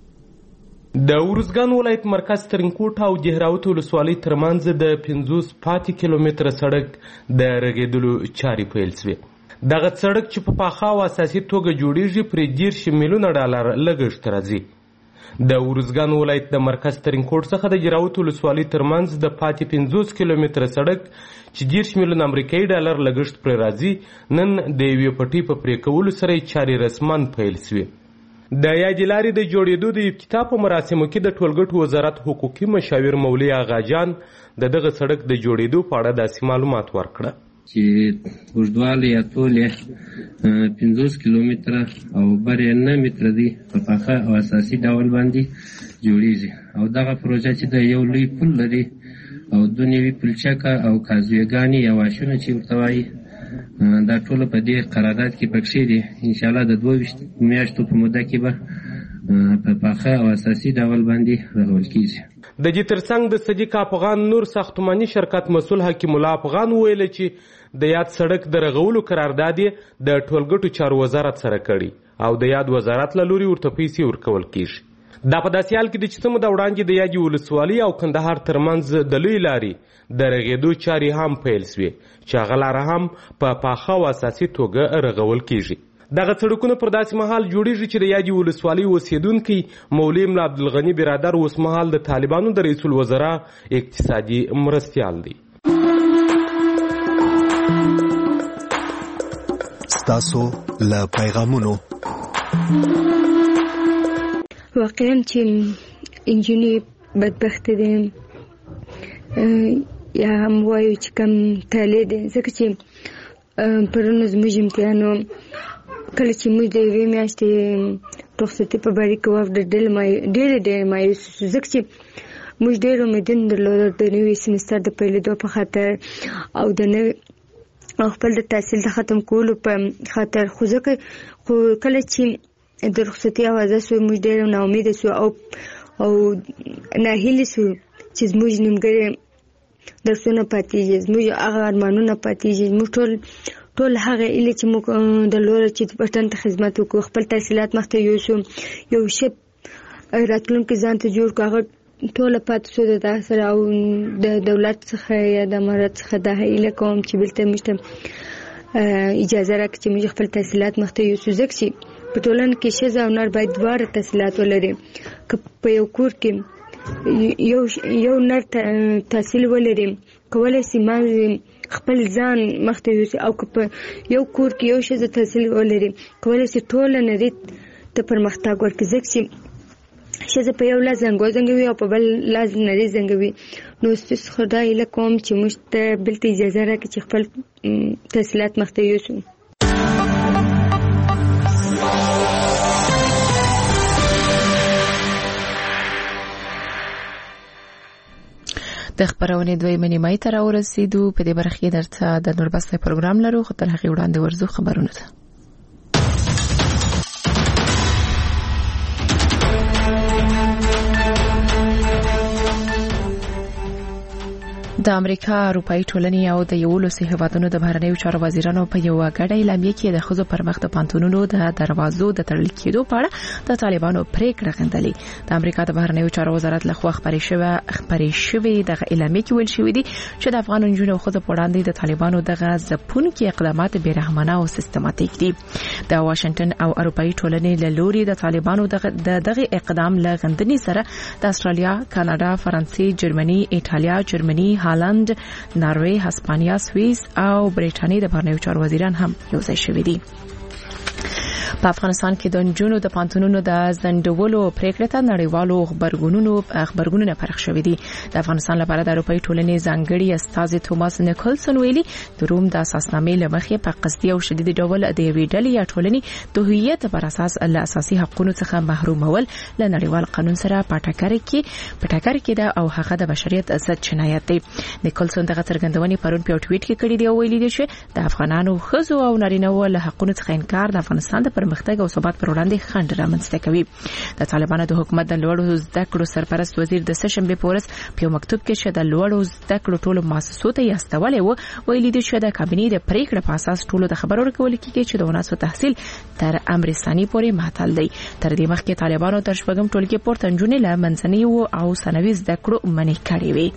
د ورزګان ولایت مرکز ترینکوټ او دهراوت ولسوالۍ ترمنځ د پنځوس پاتې کیلومتره سړک د رغېدلو چارې پیل شوې. دغه سړک چې په پاخه او اساسي توګه جوړیږي پرې دېرش میلیونه ډالر لګښت راځي. د ورزګان ولایت د مرکز ترینکوټ څخه د دهراوت ولسوالۍ ترمنځ د پاتې پنځوس کیلومتره سړک چې دېرش میلیونه امریکایي ډالر لګښت پرې راځي نن د یوې پټۍ په پرې کولو سره یې چارې رسمن پیل شوې. د یادې لارې د جوړېدو د افتتاح په مراسمو کې د ټولګټو وزارت حقوقي مشاور مولوي آغاجان د دغه سړک د جوړېدو په اړه داسې معلومات ورکړه چې اوږدوالی یا طول یې پنځوس کیلومتره او بر یې نه متره دی په پاخه او اساسي ډول باندې جوړیږي او دغه پروژه چې د یو لوی پل لري او دوه نوي پلچکه او کازویګانې یا واشونه چې ورته وایي دا ټول په دې قرارداد کې پکښې دي. انشاءالله د دوه ویشت میاشتو په موده کې به په پاخه او اساسي ډول باندې رغول کیږي. د دې ترڅنګ د صدیق افغان نور ساختماني شرکت مسؤل حکیم الله افغان ویل چې د یاد سړک د رغولو قرارداد د ټولګټو چارو وزارت سره کړي او د یاد وزارت له لوري ورته پیسې ورکول کیږي. دا په داسې حال کې د چې څه موده وړاندې د یادې ولسوالۍ او کندهار ترمنځ د لوی لارې د رغېدو چارې هم پیل شوې چې هغه لاره هم په پاخه او اساسي توګه رغول کیږي. دغه سړکونه پر داسې مهال جوړیږي چې د یادې ولسوالۍ اوسیدونکي مولوي ملا عبدالغني برادر اوس مهال د طالبانو د رئیس الوزرا اقتصادي مرستیال دی. ستاسو له پیغامونو واقعا چې انجینې بدبخت دي یا هم وایو چې کم تالی دی ځکه چې پرونه زموږ امتحانو کله چې موږ د یوې میاشتې رخصتي په باره کې واوښته ډېرې ډېرې مایوس شو ځکه چې موږ ډېر امیدونه درلودل د نوي سیمستر د پیلېدو په خاطر او د نوي او خپل د تحصیل د ختم کولو په خاطر خو ځکه خو کله چې د رخصتي اوازه سوه موږ ډېر ناامیده سو او او ناهیلې سو چې زموږ نیمګړی درسونه پاتېږي زموږ هغه ارمانونه پاتېږي زموږ ټول ټول هغه ایلې چې موږ درلوده چې وطن ته خدمت وکړو خپل تحصیلات مخته یوسو یو ښه راتلونکی ځان ته جوړ کړو هغه ټول پات شو د سره او د دولت څخه یا د امارات څخه د هیله کوم چې بلته مشته اجازه راکړي چې موږ خپل تحصیلات مخته یوسو ځکه چې په ټولنه کې ښځه او نر باید دواړه تحصیلات ولري. که په یو کور کې یو یو نر تحصیل ولري کولای شي خپل ځان مخته یوسي او که په یو کور کې یو ښځه تحصیل ولري کولای شي ټوله نړۍ ته پرمختګ ورکړي ځکه چې ښځه په یو لاس زنګ وزنګوي او په بل لاس نړۍ زنګوي. نو ستاسو خدای هیله کوم چې موږ ته بلته اجازه راکړي چې خپل تحصیلات مخته یوسو. د خبرونې دویمه نیمایي ته راورسېدو. په دې برخه کې درته د نوربسته پروګرام لرو خو تر هغې وړاندې ورځو خبرونه ته. د امریکا اروپאי ټولنې او د یولسو هیوادونو د بهرنیو چارو وزیرانو په یو غړ اعلامیه کې د ښځو پر مخ د پانتونونو د دروازو د تړل کېدو په اړه د طالبانو پریکړه غندلې. د امریکا د بهرنیو چارو وزارت لخوا خبرې شوې خبرې شوې د اعلامیه کې ویل شوې دي چې د افغان نجونو او ښځو په وړاندې د طالبانو دغه ځپونکي اقدامات بیرحمانه او سیستماتیک دي. د واشنگټن او اروپאי ټولنې له لوري د طالبانو د دغه اقدام له غندنې سره د استرالیا، کاناډا، فرانسې، جرمني، ایټالیا، جرمني، هالند، ناروې، هسپانیا، سوئیس او برېټانیا د بهرنیو چارو وزیران هم یو ځای شوي دي. په افغانستان کې د نجونو د پانتونونو د زندولو پریکړه ته نړیوالو خبرګونونو خبرګونونه پرخ شوې دي. د افغانستان لپاره د اروپאי ټولنې ځانګړي استازي توماس نیکلسن ویلي د روم د اساسنامې لمخې په قصدي او شدید ډول د یوې ډلې یا ټولنې د هویت پر اساس له اساسي حقوقو څخه محرومول له نړیوال قانون سره پټکر کې پټکر کې ده او هغه د بشریت ضد جنایت دی. نیکلسن دغه څرګندونې پرون په ټویټ کې کړې دی او ویلي دی چې د افغانانو ښځو او نارینه‌و له حقوقو څخه انکار د افغانستان د پرمختګ او ثبات پر وړاندې خنډ رامنځته کوي. د طالبانو د حکومت د لوړو زده کړو سرپرست وزیر د سشنبه پورس په یو مکتوب کې چې د لوړو زده کړو ټولو مؤسسو ته یاستولې و ویلي دی چې د کابینې د پریکړې په اساس ټولو د خبرو ورکول کېږي چې د وناسو تحصیل تر امر ثاني پورې معطل دی. تر دې مخکې طالبانو تر شپږم ټولګي پورته نجونې له منځنۍ او ثانوي زده کړو منع کړې وي.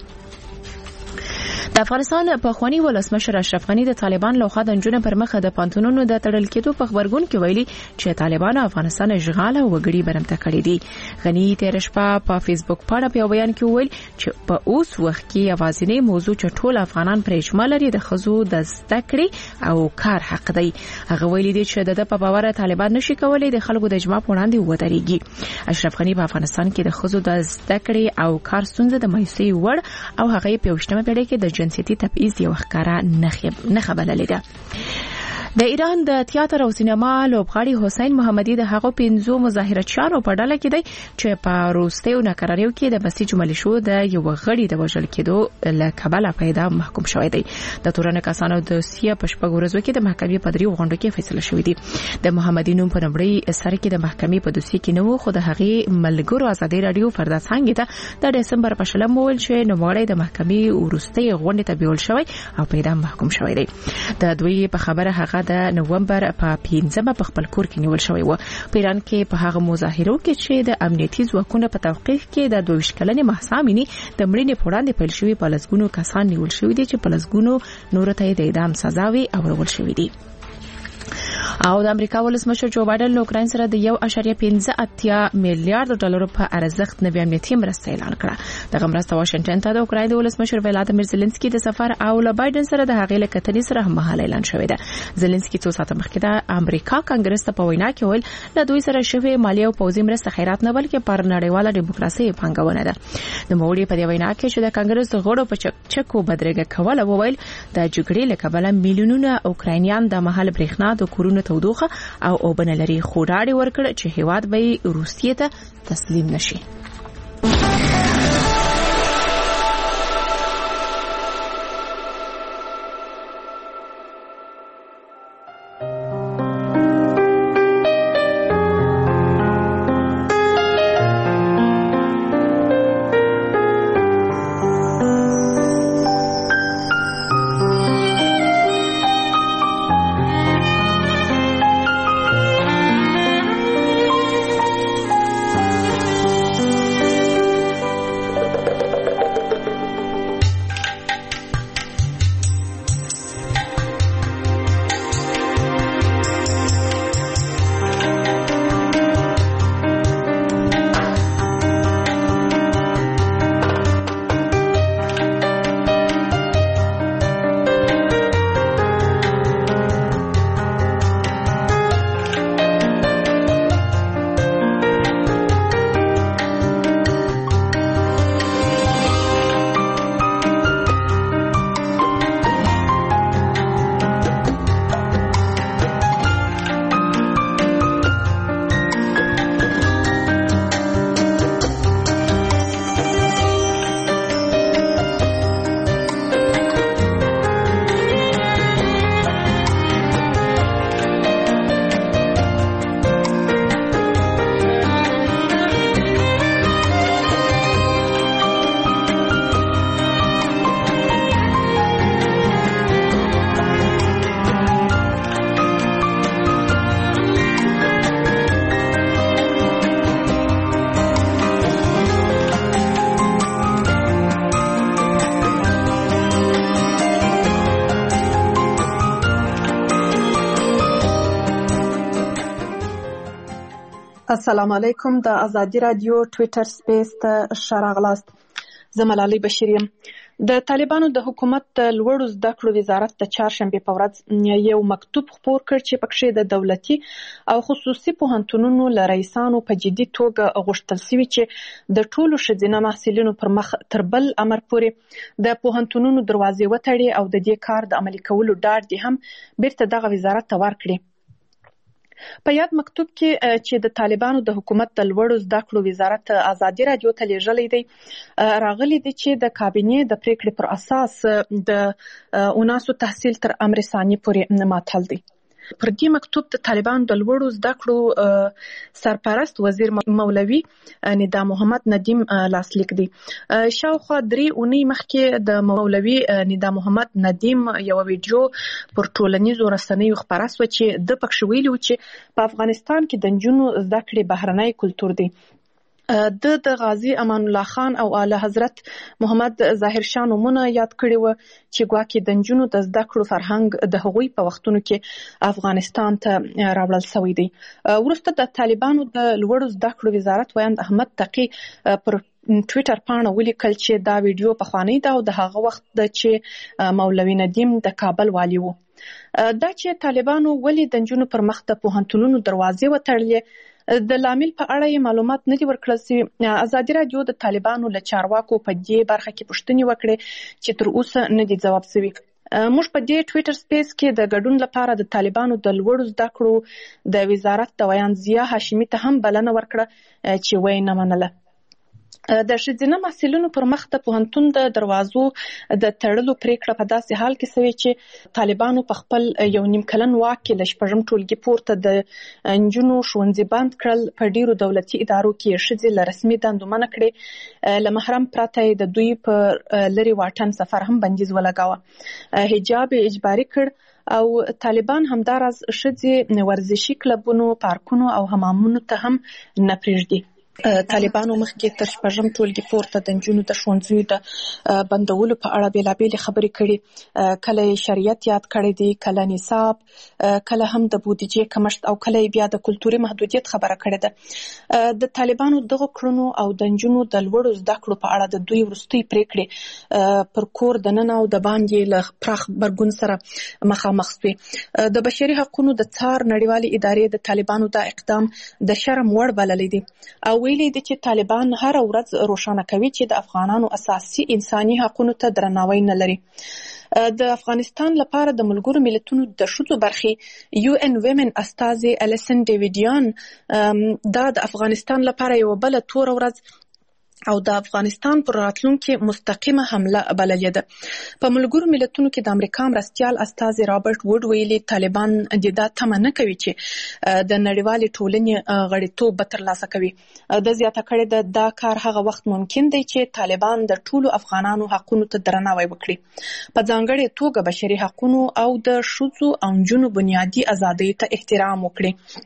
د افغانستان په خواني ولسمشر اشرف غنی د طالبان لوخه د نجونو پر مخ د پانتونونو د تړل کېدو په خبرګون کې ویلي چې طالبان افغانستان اشغال او وګړي برمته کړی دي. غنی تیر شپه په فیسبوک پاڼه په بیان کې ویل چې په اوس وخت کې اوازینې موضوع چې ټول افغانان پر اجماع لري د خزو د زده کړې او کار حق دی. هغه ویلي دی چې د په باور طالبان نشي کولای د خلکو د اجماع په وړاندې ودرېږي. اشرف غنی په افغانستان کې د خزو د زده کړې او کار ستونزې د مایوسۍ وړ او هغه په وشتمه پیړۍ کې د جنسیتي تبعیض یو ښکارا نښه بللې ده. د ایران د تیاتر او سینما لوبغاړي حسین محمدي د هغو پنځو مظاهرچیانو په ډله کې دی چې په روستیو ناکراریو کې د بسیج ملیشو د یو غړي د وژل کېدو له کبله په اعدام محکوم شوی دی. د تورن کسانو د سیه په شپږ ورځو کې د محکمې په دریو غونډو کې فیصله شوې دي. د محمدي نوم په نمبرې سر کې د محکمې په دوسیه کې نه و خو د هغې ملګرو ازادي رادیو فردا څنګه ته د دسمبر په شلم ویل چې نوموړی د محکمې وروستۍ غونډې ته بیول شوی او په اعدام محکوم شوی دی. د دوی په خبره هغه د نومبر په پنځمه په خپل کور کې نیول شوی و. په ایران کې په هغه مظاهرو کې چې د امنیتي ځواکونو په توقیف کې د دوه کلنې محسامینی د مړینې په وړاندې پیل شوی په لسګونو کسان نیول شوی دي چې په لسګونو نور ته د اعدام سزا وي او ورول شوی دي. او د امریکا ولسمشر جو بایدن له اوکراین سره د یو اعشاریه پنځه اتیا میلیارډ ډالر په ارزښت نوې امنیتي مرسته اعلان کړه. دغه مرسته واشنگټن ته د اوکراین د ولسمشر ولادیمیر زيلنسکي د سفر او له بایدن سره د هغې له کتنې سره هم مهاله اعلان شوې ده. زيلنسکي څو ساعته مخکې د امریکا کانګرس ته په وینا کې ویل له دوی سره شوې مالی او پوځي مرسته خیرات نه بلکې پر نړیواله ډیموکراسي پانګونه ده. د موړي په دی وینا کې چې د کانګرس غړو په چکچکو بدرګه کوله وویل د جګړې له کبله میلیونونه اوکراینیان د محل برېښنا د کورونو تودوخه او اوبنه لري خو راډي ورکړ چې هیواد به روسیې ته تسلیم نشي. السلام علیکم. د ازادي رادیو ټویټر سپیس ته ښه راغلاست. زه ملالۍ بشیر یم. د طالبانو د حکومت د لوړو زده کړو وزارت د چهارشنبې په ورځ یو مکتوب خپور کړ چې پکې د دولتي او خصوصي پوهنتونونو له رئیسانو په جدي توګه غوښتل شوي چې د ټولو ښځینه محصلینو پر مخ تر بل امر پورې د پوهنتونونو دروازې وتړي او د دې کار د عملي کولو ډاډ دې هم بیرته دغه وزارت ته ورکړي. په یاد مکتوب کې چې د طالبانو د حکومت د لوړو زده کړو وزارت ازادي رادیو ته لیږلی دی راغلی دی چې د کابینې د پریکړې پر اساس د اوناسو تحصیل تر امر ثاني پورې ماتل دی. پر دې مکتوب د طالبانو د لوړو زده کړو سرپرست وزیر مولوي ندا محمد ندیم لاسلیک دی. شاوخوا درې اونۍ مخکې د مولوي ندا محمد ندیم یو ویډیو پر ټولنیزو رسنیو خپاره شوه چې د پکې ویلي و چې په افغانستان کې د نجونو زده کړې بهرنی کلتور دی. د د غازی امان الله خان او اعلی حضرت محمد ظاهر شاه نومونه یاد کړي و چې ګواکې د نجونو د زده کړو فرهنګ د هغوی په وختونو کې افغانستان ته راوړل شوی دی. وروسته د طالبانو د لوړو زده کړو وزارت ویاند احمد تقی پر ټویټر پاڼه ولیکل چې دا ویډیو پخوانی ده او د هغه وخت د چې مولوي ندیم د کابل والی وو. دا چې طالبانو ولې د نجونو پر مخ د پوهنتونونو دروازې وتړلې د لامل په اړه یې معلومات نه دي ورکړل شوي. ازادي رادیو د طالبانو له چارواکو په دې برخه کې پوښتنې وکړې چې تر اوسه نه دي ځواب شوي. موږ په دې ټویټر سپیس کې د ګډون لپاره د طالبانو د لوړو زده کړو د وزارت د ویاند ضیا هاشمي ته هم بلنه ورکړه چې وایي نه منله. د ښځینه محصلینو پر مخ د پوهنتون د دروازو د تړلو پریکړه په داسې حال کې شوې چې طالبانو په خپل یو نیم کلن واک کې له شپږم ټولګي پورته د نجونو ښوونځي بند کړل. په ډیرو دولتي ادارو کې ښځې له رسمي دندو منع کړې. له محرم پرته د دوی په لري واټن سفر هم بندیز ولګاوه. حجاب اجباري کړ او طالبان همداراز ښځې ورزشي کلبونو، پارکونو او حمامونو ته هم نه پرېږدي. طالبانو مخکې تر شپږم ټولګي پورته د نجونو د ښوونځیو د بندولو په اړه بېلابېلې خبرې کړي. کله یې شریعت یاد کړی دی، کله نصاب، کله هم د بودیجې کمښت او کله یې بیا د کلتوري محدودیت خبره کړې ده. د طالبانو دغو کړنو او د نجونو د لوړو زده کړو په اړه د دوی وروستۍ پریکړې پر کور دننه او د باندې له پراخ غبرګون سره مخامخ شوې. د بشري حقوقو د څار نړیوالې ادارې د طالبانو دا اقدام د شرم وړ بللی دی او ویلي دي چې طالبان هر ورځ روښانه کوي چې د افغانانو اساسي انساني حقوقو ته درناوی نه لري. د افغانستان لپاره د ملګرو ملتونو د ښځو برخې یو ان ویمن استازي الیسن ډیویډیان دا د افغانستان لپاره یو بل تور ورځ او د افغانستان پر راتلونکي مستقیمه حمله بللې ده. په ملګرو ملتونو کې د امریکا مرستیال استازي رابرټ ووډ ویلي طالبان د دا تمه نه کوي چې د نړیوالې ټولنې غړیتوب به ترلاسه کوي. د زیاته کړې ده دا کار هغه وخت ممکن دی چې طالبان د ټولو افغانانو حقونو ته درناوی وکړي، په ځانګړې توګه بشري حقونو او د ښځو او نجونو بنیادي ازادۍ ته احترام وکړي.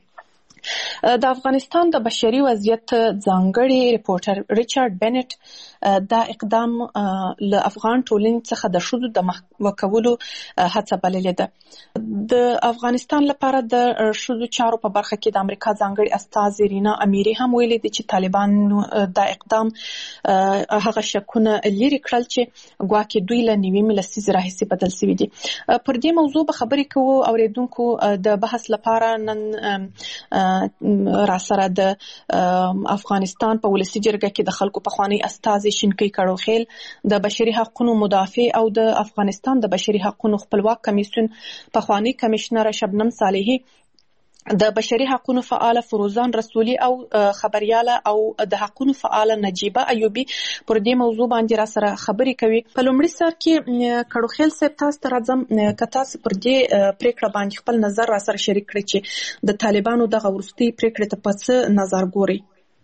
د افغانستان د بشري وضعیت ځانګړي ریپورټر ریچارډ بینټ دا اقدام له افغان ټولنې څخه د ښځو د محکومه کولو هڅه بللې ده. د افغانستان لپاره د ښځو چارو په برخه کې د امریکا ځانګړي استازي رینا امیري هم ویلي دي چې طالبان دا اقدام هغه شکونه لري کړل چې ګواکې دوی له نیوي لسیزې راهیسې بدل شوي دي. پر دې موضوع به خبرې کوو اوریدونکو د بحث لپاره نن را سره د افغانستان په ولسی جرګه کې د خلکو پخوانی استازي شینکی کړوخیل، د بشري حقوقو مدافع او د افغانستان د بشري حقوقو خپلواک کمیسیون پخوانی کمشنر شبنم صالحي، د بشري حقوقو فعال فروزان رسولي او خبرياله او د حقوقو فعال نجيبه ایوبي پر دې موضوع باندې را سره خبرې کوي. په لومړي سر کې کړوخیل صاحب تاسو ته راځم که تاسو پر دې پریکړه باندې خپل نظر را سره شریک کړئ چې د طالبانو د غورستي پریکړې ته پس نظر ګوري.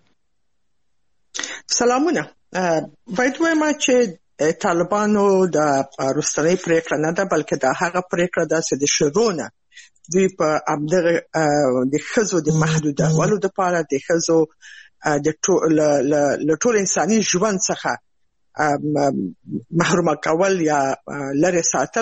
سلامونه. باید وایم چې طالبانو د روستنۍ پریکړه نه ده بلکې د هغه پریکړه ده چې د شرونه دوی په ابدغه د خزو د محدودولو د پاره د خزو د ټول ټول انساني ژوند څخه محروم کول یا لری ساتل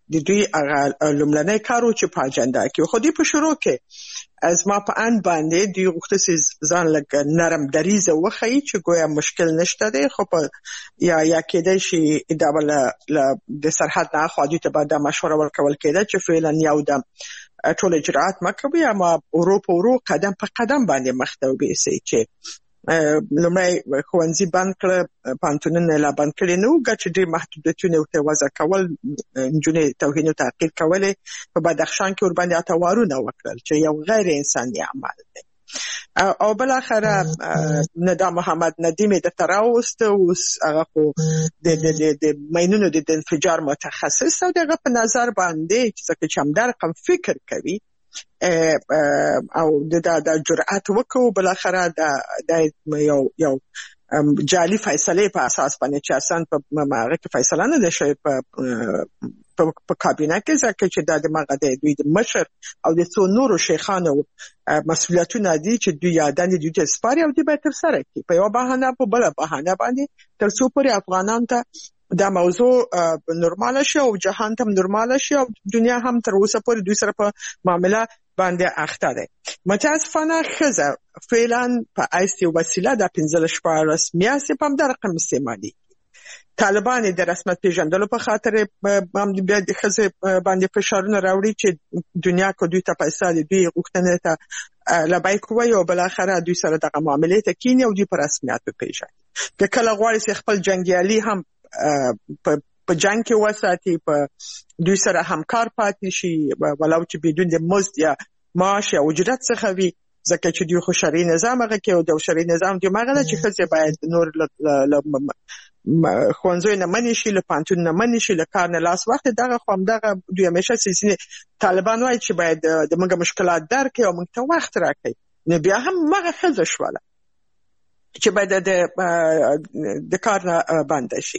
د دوی هغه لومړنی کار و چې په اجنډا کې خو دوی په شروع کې از ما په ان باندې دوی غوښتل چې ځان لږ نرم دریزه وښیي چې ګویا مشکل نشته دی خو په یا یا کېدای شي دا بل د سرحد نه خو دوی ته به دا مشوره ورکول کېده چې فعلا یو د ټول اجراءات مکوي اما ورو په ورو قدم په قدم باندې مخ ته وبېسي چې لومړی ښوونځي بند کړه پوهنتونونه لا بند کړي نه وو ګټې ډېر محدودیتونه ورته وضع کول نجونې توهین او تعقیب کولې په بدخشان کې ورباندې اته وارونه وکړل چې یو غیر انساني عمل دی او بالاخره ندام محمد ندیم د تراوست اوس هغه خو د د د ماینونو د انفجار متخصص او دغه په نظر باندې چې څنګه چې هم در کوم فکر کوي او د د جرأت وکړو بالاخره د د یو یو جعلي فیصله په اساس باندې چې اسان په ماغه کې فیصله نه ده شوی په په کابینه کې ځکه چې د دماغه د دوی د مشر او د څو نورو شیخانو مسؤلیتونه دي چې دوی یادان دي د سپاری او د به تر سره کې په یو بهانه په بل بهانه باندې تر څو پورې افغانان ته دا موضوع نورمال شي او جهان ته نورمال شي او دنیا هم تر اوسه پورې دوی سره په معاملې باندې اخته ده متاسفانه خزه فعلا په ایستي وسیله د پنځه شپږ میاشتې په همدغه رقم استعمالي طالبان د رسمیت پیژندلو په خاطر باندې بیا د خزه باندې فشارونه راوړي چې دنیا کو دوی ته پیسې دي دوی غوښتنه ته لبیک وایي او بل اخره دوی سره دغه معاملې ته کینی او دوی په رسمیت پیژني د کله غواړي چې خپل جنگیالي هم په جنگ کې وساتي په دوی سره همکار پاتې شي ولو چې بدون د مزد یا معاش یا اجرت څخه وي ځکه چې دوی خو شرعي نظام هغه کې او د شرعي نظام دی مګر چې خزه باید نور خوانزوی نه منی شي له پانتون نه منی شي له کار نه لاس وخت دغه خو دغه دوی همیشه سیسینه طالبان وایي چې باید د موږ مشکلات درک او موږ ته وخت راکړي نه بیا هم مغه خزه شواله چې باید د د کار نه بند شي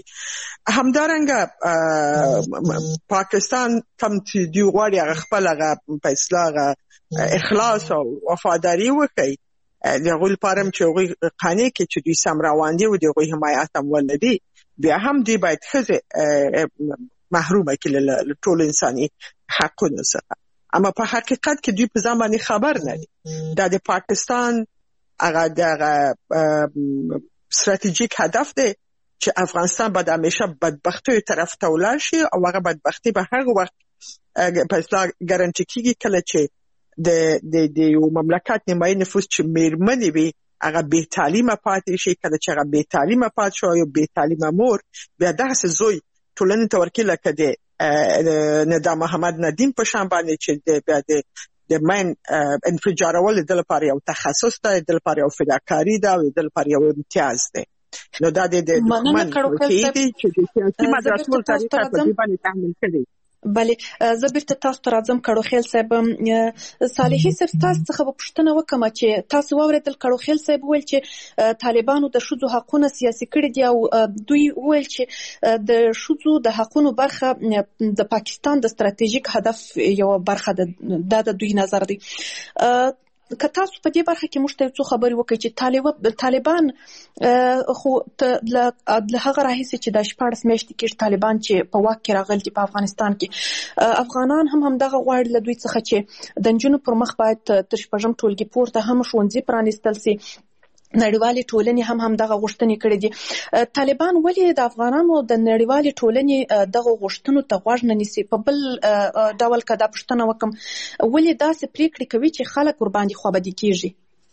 همدارنګه پاکستان کم چې دی غواړي خپل هغه فیصله اخلاص او وفاداری وکړي دغه لپاره چې هغوی قانې کې چې دوی سم روان دي او دغه حمایت هم ولدي بیا هم دی باید خزه محرومه کړي له ټول انساني حقونو څخه اما په حقیقت کې دوی په ځان باندې خبر نه دي دا د پاکستان هغه دغه استراتیژیک هدف دی چې افغانستان باید همیشه بدبختی طرف ته ولاړ شي او هغه بدبختی به هر وخت په اصطلاح ګارانټي کیږي کله چې د د د یو مملکت نیمایي نفوس چې میرمنې وي هغه بې تعلیمه پاتې شي کله چې هغه بې تعلیمه پاتې شو یو بې تعلیمه مور بیا داسې زوی ټولنې ته ورکړي لکه د ندام محمد ندیم په شان باندې چې بیا د د مین انفجارول د لپاره یو تخصص دی د لپاره یو فداکاری دی او د لپاره یو امتیاز دی نو دا د مننه کړو چې د سیاسي مدرسو تاریخ په دې باندې تحمیل کړي بله زه بیرته تاسو ته راځم کړو خیل صاحب صالحي صاحب تاسو څخه پوښتنه وکم چې تاسو واوریدل کړو خیل صاحب ویل چې طالبانو د شذو حقوقو سیاسي کړي دي او دوی ویل چې د شذو د حقوقو برخه د پاکستان د ستراتیژیک هدف یو برخه ده د دوی نظر دی که تاسو په دې برخه کې موږ ته څه خبرې وکړي چې طالبان خو له هغه راهیسې چې د شپږ میاشتې کې طالبان چې په واک کې راغلي په افغانستان کې افغانان هم همدغه غواړي له دوی څخه چې د نجونو پر مخ باید تر شپږم ټولګي پورته هم ښوونځي پرانیستل سي نړیوالې ټولنې هم هم دغه غوښتنې کړې دي طالبان ولې د افغانانو د نړیوالې ټولنې دغه غوښتنو ته غوږ نه نیسي په بل ډول که دا پوښتنه وکم ولې داسې پریکړې کوي چې خلک ورباندې خوابدي کیږي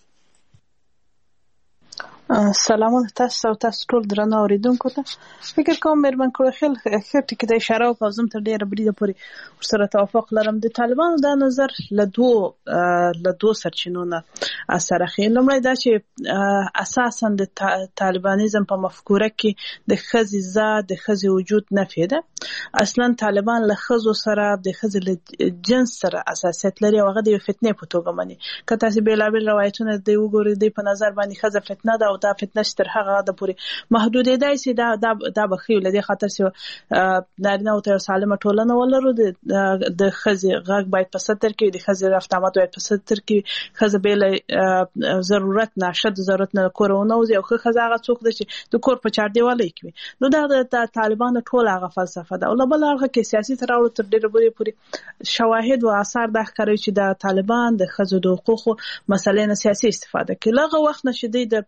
سلام تاسو او تاسو ټول درنو اوریدونکو ته فکر کوم مېرمن کړو خل خیر ټکی د اشاره او کوم ته ډیره بریده پوری سره توافق لرم د طالبانو د نظر له دوه له دوه سرچینو نه اثر اخی لمړی دا چې اساسا د طالبانیزم په مفکوره کې د خزي ذات د خزي وجود نفي ده اصلا طالبان له خزو سره د خزي له جنس سره اساسیت لري او هغه د فتنې په توګه مني که تاسو بیلابل روایتونه دی وګورئ د په نظر باندې خزه فتنه ده او دا فتنه تر هغه د پورې محدودېدای شي. دا دا دا بخیو لدی خاطر چې نارینه او تر سالمه ټولنه ولرو. د خزي غږ باید په ستر کې د خزي رفتامات باید په ستر کې خزه بیل ضرورت نشد ضرورت نه کورونه او یو خزه هغه څوک د چې د کور په چار دیواله کې نو دا د طالبانو ټول هغه فلسفه ده. او بل هغه کې سیاسي تراوړ تر ډیره پورې شواهد او آثار د ښکاري چې د طالبان د خزو د حقوقو مسلې نه سیاسي استفاده کوي. لغه وخت نشي د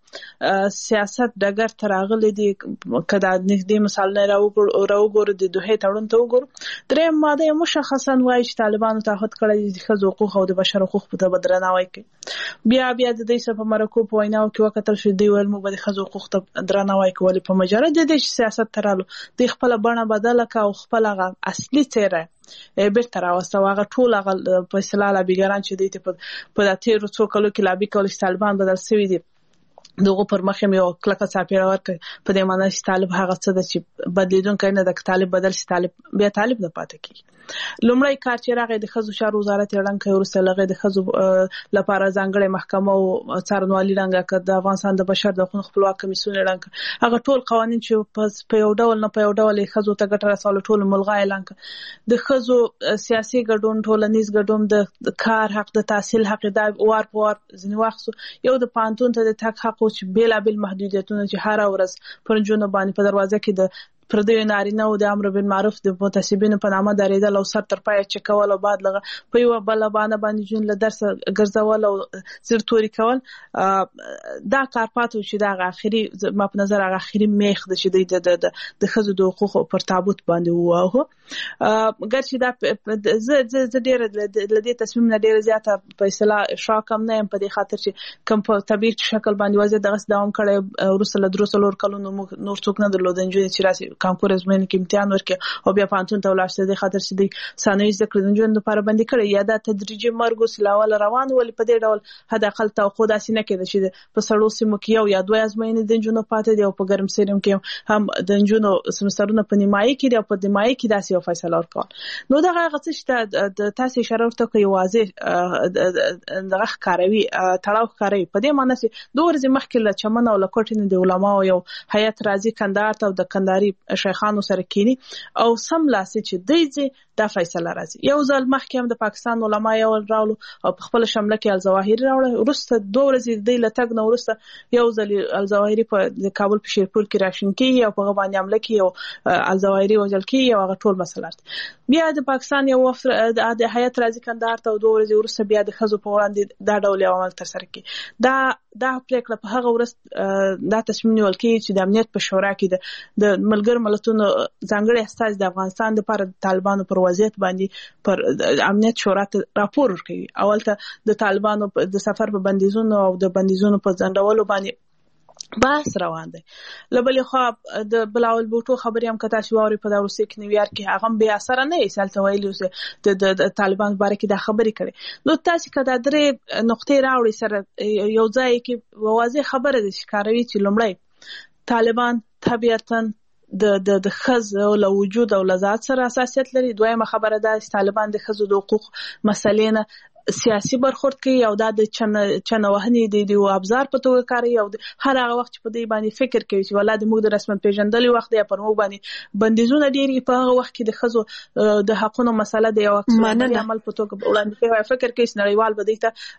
سیاست ډګر تراغلي دي کدا نږدې مثال نه راوګور د دوه تړون ته وګور. درې ماده مشخصا وایي چې طالبانو تعهد کړی د خزو حقوق او د بشر حقوق په بدرناوي کوي. بیا بیا د دې څخه په مرکو په ویناو کې وکړل شو دی ول مو به خزو حقوق ته درناوي کوي په مجرد د سیاست ترالو د خپل بڼه بدله کا او خپل هغه اصلي څیره بیرته راوسته. هغه ټول هغه په اصطلاح لابیګران چې دی په د تیرو څو کلو کې لابي کول چې طالبان بدل شوی دي دغه پر مخه مې او کلکه صاحب ورکړ په دې معنی چې طالب هغه څه د چې بدلیدون کینه د طالب بدل شي طالب بیا طالب نه پاتې کی. لومړی کار چې راغی د خزو شار وزارت اعلان کړ ورسره لغه د خزو لپاره ځانګړې محکمه او څارنوالي رنګه کړ د افغانستان د بشر د حقوقو خپلواک کمیسیون اعلان کړ. هغه ټول قوانين چې په یو ډول نه په یو ډول خزو ته ګټه رسول ټول ملغا اعلان کړ. د خزو سیاسي ګډون ټولنیز ګډون د کار حق د تحصیل حق د وار په وار ځنی واخصو یو د پانتون ته د تک حق چې بیل بیل محدودیتونه چې هر ورځ پرنجونه باندې په دروازه کې د پردیو نارینه او د امر بالمعروف د متسبین په نامه درېدل او سر تر پای چکول او بعد لغه په یو بل باندې باندې جون له درس ګرځول او زیر توري کول. دا کار پاتو چې دا اخري ما په نظر هغه اخري میخ د شدې د د خزو د حقوقو پر تابوت باندې وو. ګرچې دا ز ز ډېر د دې تصمیم نه ډېر زیاته په اصطلاح شاکم نه په دې خاطر چې کوم په طبيعي شکل باندې وځي دغه دوام کړي ورسره دروسلور کلونو نور څوک نه درلودل چې راسي کانکور ازمن کې امتحان ورکړي او بیا پانتون ته ولاړ د خاطر چې د ثانوي ذکر د ژوند لپاره باندې کړي یا د تدریجي مرګ سلاول روان ول په دې ډول حد اقل توقع داسې نه کېده چې په سړو سیمو کې یو یا دوه ازمن د ژوند پاتې دی او په ګرم سیرم کې هم د ژوند سمسترونه په نیمایي کې او په نیمایي کې داسې یو فیصله ورکړ. نو دا هغه څه چې د تاسو اشاره ورته کوي واضح دغه ښکاروي تړاو ښکاروي په دې معنی چې دوه ورځې مخکې له چمن او لکوټین د علماء یو هیئت راځي کندهار ته د کندهاري شیخانو سره کینی او سم لاسه چې دیږي دا فیصله راځي. یو ځل مخکې هم د پاکستان علماء یو راولو او په خپل شمله کې الظواهری راوړل ورسته دوه ورځې د لټګ نو ورسته یو ځل الظواهری په کابل په شیرپور کې راشن کې او په باندې عمله کې یو الظواهری وجل کې یو هغه ټول مسلات بیا د پاکستان یو وفد د هیئت راځي کندهار ته دوه ورځې ورسته بیا د خزو په وړاندې دا ډول عمل تر سره کې دا دا پریکړه په هغه ورځ دا تصمیم نیول کې چې د امنیت په شورا کې د ملګر ملتونو ځانګړي استاذ د افغانستان لپاره طالبانو پر وضعیت باندې پر امنیت شورا ته راپور ورکړي. اول ته د طالبانو د سفر په بندیزونو او د بندیزونو په ځنډولو باندې بحث روان دی. لبلې خو د بلاول بوټو خبرې هم کته شواري په دروسي کې نیویارک کې هغه به اثر نه ایسالته ویلو چې د طالبان باره کې د خبرې کړي. نو تاسو کده درې نقطې راوړي سره یو ځای کې واضح خبره دي ښکاروي چې لومړی طالبان طبيعتاً د د د خز او له وجود او لذات سره اساسیت لري. دویمه خبره ده چې طالبان د خزو د حقوق مسلې نه سیاسي برخورد کوي او دا د چن چنوهنی دی دی او ابزار په توګه کوي او هر هغه وخت په دې باندې فکر کوي چې ولادت موږ د رسمن پیژندلې وخت دی پر موږ باندې بندیزونه ډیری په هغه وخت کې د خزو د حقونو مسله دی او اکثر عمل په توګه وړاندې کوي فکر کوي چې نړیوال به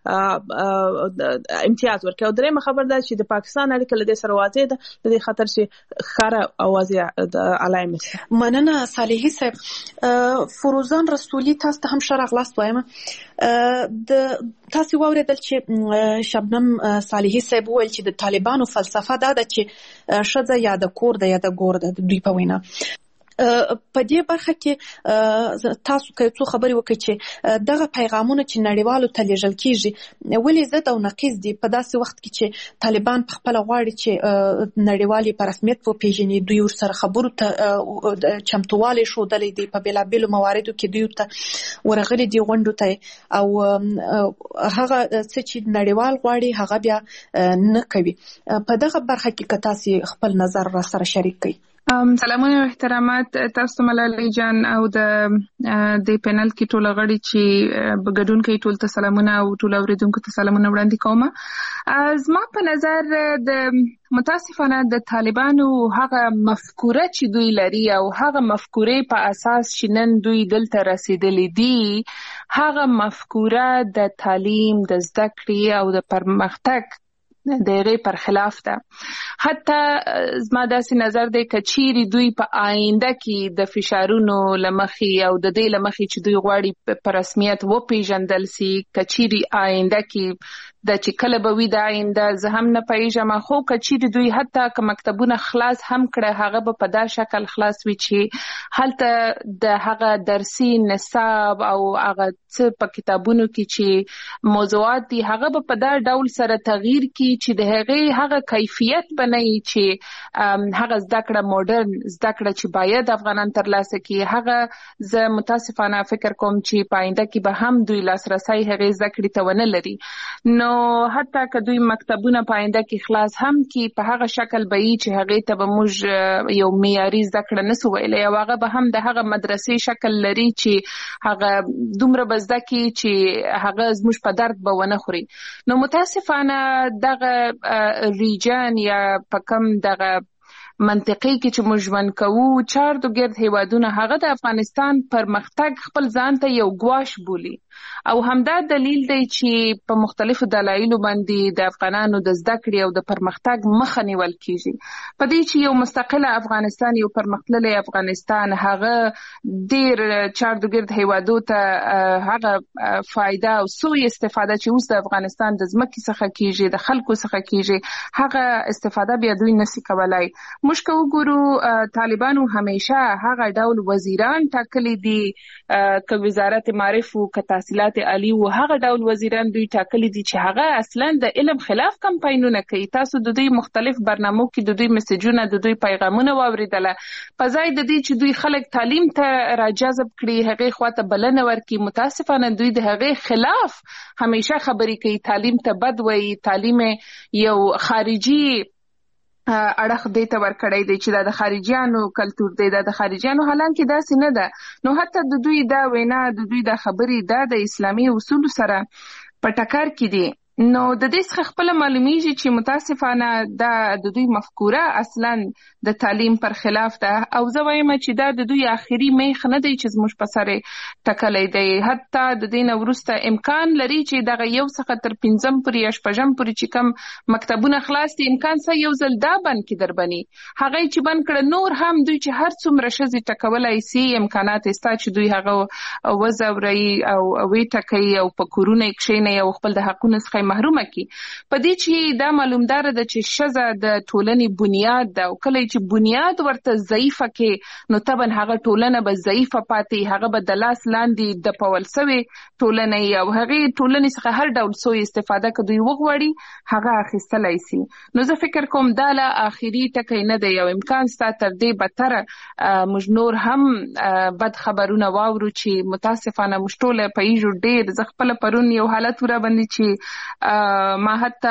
ته امتیاز ورکړي. او درېمه خبر ده چې د پاکستان اړیکه له دې سره واضح ده د دې خطر چې خاره اوازې د علایمه. مننه صالحي صاحب. فروزان رسولي تاسو ته هم شرح لاس وایم د تاسو واوریدل چې شبنم صالحي صاحب ویل چې د طالبانو فلسفه دا ده چې شذ یا د کور د یا د ګور د دوی په وینا په دې برخه کې تاسو کوي څو خبرې وکړي چې دغه پیغامونه چې نړیوالو ته لیږل کیږي ولې زده او نقیض دي په داسې وخت کې چې طالبان په خپل غواړي چې نړیوالي په رسمیت په پیژنې دوی ورسره خبرو ته چمتووالی شو دلې دي په بلابلو مواردو کې دوی ته ورغلي دي غونډو ته او هغه څه چې نړیوال غواړي هغه بیا نه کوي. په دغه برخه کې که تاسو خپل نظر را سره شریک کړئ. سلامونه او احترامات تاسو ملالۍ جان او د د پینل کې ټول غړي چې بګډون کوي ټول ته سلامونه او ټول اوریدونکو ته سلامونه وړاندې کوم. زما په نظر د متاسفانه د طالبانو هغه مفکوره چې دوی لري او هغه مفکورې په اساس چې نن دوی دلته رسیدلي دي هغه مفکوره د تعلیم د زده کړې او د پرمختګ د غي پر خلاف ده. حتی زما داسې نظر دی کچيري دوی په آینده کې د فشارونو لمخي او د دې لمخي چې دوی غواړي په رسمیت و پیژندل سي کچيري آینده کې د چې کله به وي د آینده زه هم نه پیژم خو کچيري دوی حتی که مکتبونه خلاص هم کړه هغه به په دا شکل خلاص وي چې هلته د هغه درسي نصاب او هغه څه په کتابونو کې چې موضوعات دي هغه به په دا ډول سره تغییر کی چې د هغه هغه کیفیت بنئ چې هغه زده کړه ماډرن زده کړه چې باید افغانان ترلاسه کړي هغه زه متاسفانه فکر کوم چې پاینده کې به هم دوی لاسرسي هغه زده کړې ته ونه لري. نو حتی که دوی مکتبونه پاینده کې خلاص هم کی په هغه شکل به یې چې هغه ته به موږ یو معیاري زده کړه نسو ویلای او هغه به هم د هغه مدرسې شکل لري چې هغه دومره بزده کی چې هغه زموږ په درد به ونه خوري. نو متاسفانه دغه ریجن یا په کم دغه منطقي کې چې موږ ژوند کوو چارد ګرد هیوادونه هغه د افغانستان پرمختګ خپل ځان ته یو ګواش بولي او همدا دلیل دی چې په مختلفو دلایلو باندې د افغانانو د زده کړې او د پرمختګ مخه نیول کیږي. په دې چې یو مستقله افغانستان یو پرمختللی افغانستان هغه ډیر چارد ګرد هیوادو ته هغه فائدہ او سوء استفاده چې اوس د افغانستان د ځمکې څخه کیږي د خلکو څخه کیږي هغه استفاده بیا دوی نشي کولای. موږ که وګورو طالبانو همیشه هغه ډول وزیران ټاکلي دي که وزارت معارف او که تحصیلات عالی او هغه ډول وزیران دوی ټاکلي دي چې هغه اصلا د علم خلاف کمپاینونه کوي. تاسو د دوی مختلف برنامو کې د دوی میسجونه د دوی پیغامونه واوریدله په ځای د دې چې دوی خلک تعلیم ته راجذب کړي هغه خواته بلنه ورکړي متاسفانه دوی د هغه خلاف همیشه خبرې کوي. تعلیم ته بد وایي تعلیم یو خارجي اړه دې ته ورکړی دی چې د خارجيانو کلچر دی د خارجيانو حالانکه داسې نه ده. نو حتی د دوی دا وینا د دوی د خبرې دا د اسلامي اصول سره په ټکر کې دي. نو د دې څخه خپل معلومیږي چې متاسفانه دا د دوی مفکوره اصلا د تعلیم پر خلاف ده او زه وایم چې دا د دوی آخري میخ نه دی چې زموږ په سره ټکلې دی. حتی د دې نه وروسته امکان لري چې دغه یو څخه تر پنځم پورې یا شپږم پورې چې کم مکتبونه خلاص دي امکان سه یو ځل دا بند کې در بني هغه چې بند کړه نور هم دوی چې هر څومره شزي ټکولای سي امکانات استا چې دوی هغه وزوري او وی ټکي او په کورونه کښینه او خپل د حقونو څخه محرومه کی. په دې چې دا معلومدار ده چې شزه د ټولنې بنیاد ده او کله چې بنیاد ورته ضعیفه کې نو طبعا هغه ټولنه به ضعیفه پاتې هغه به د لاس لاندې د پول سوي ټولنې او هغه ټولنې څخه هر ډول سوء استفاده کوي وغوړي هغه اخیستلای شي. نو زه فکر کوم دا لا اخیری ټکی نه دی او امکان ست تر دې بدتر موږ نور هم بد خبرونه واورو چې متاسفانه مشټوله په ایجو ډیر ز خپل پرون یو حالت ور باندې چې ما حتی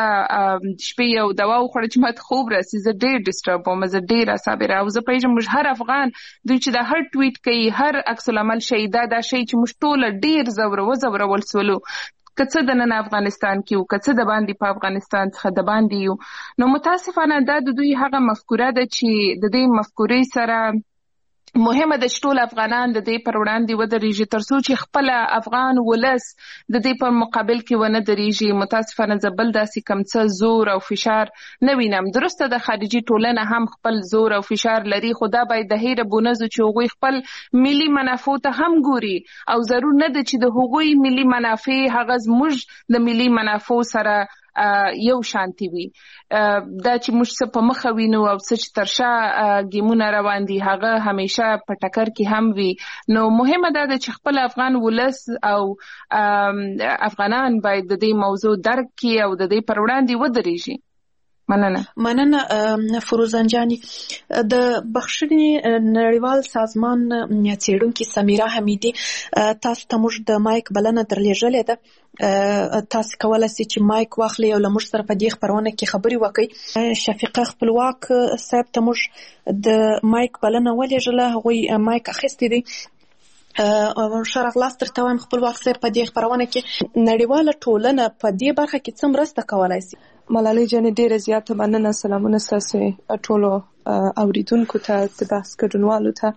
شپې یو دوا وخوړه چې ماته خوب راسي زه ډېر ډسټرب وم زه ډېر عصبي راو زه پیژم موږ هر افغان دوی چې د هر ټویټ کوي هر عکس العمل شي دا دا شي چې موږ ټول ډېر زوره و زوره ولسولو کڅه د نن افغانستان کې او کڅه د باندې په افغانستان څخه د باندې یو. نو متاسفانه دا د دوی هغه مفکوره ده چې د دې مفکورې سره مهمه د ټول افغانان د دې پر وړاندې ودرېږي ترڅو چې خپل افغان ولس د دې په مقابل کې ونه درېږي. متاسفانه زبل داسې کم څه زور او فشار نه وینم. درسته د خارجي ټولنه هم خپل زور او فشار لري خو دا باید د هیره بونزو چې هغوی خپل ملي منافع ته هم ګوري او ضرور نه ده چې د هغوی ملي منافع هغه زموږ د ملي منافع سره یو شانتي وي. دا چې موږ څه په مخه وینو او څه چې تر شا ګیمونه روان دي هغه همیشه په ټکر کې هم وي. نو مهمه ده چې خپل افغان ولس او افغانان باید د دې موضوع درک کړي او د دې پر وړاندې ودرېږي. مننه مننه فروزان جاني. د بخښنې نړیوال سازمان څېړونکې سمیرا حمیدي تاسو ته موږ د مایک بلنه درلېږلې ده، تاسو کولای شئ چې مایک واخلئ او له موږ سره په دې خپرونه کې خبرې وکړئ. شفیقه خپلواک صاحب ته موږ د مایک بلنه ولېږله، هغوی مایک اخیستی دی. ښه راغلاست درته وایم خپلواک صاحب، په دې خپرونه کې نړیواله ټولنه په دې برخه کې څه مرسته کولای شي؟ ملالۍ جانې ډېره زیاته مننه. سلامونه ستاسې ټولو اوریدونکو ته، د بحث ګډونوالو ته.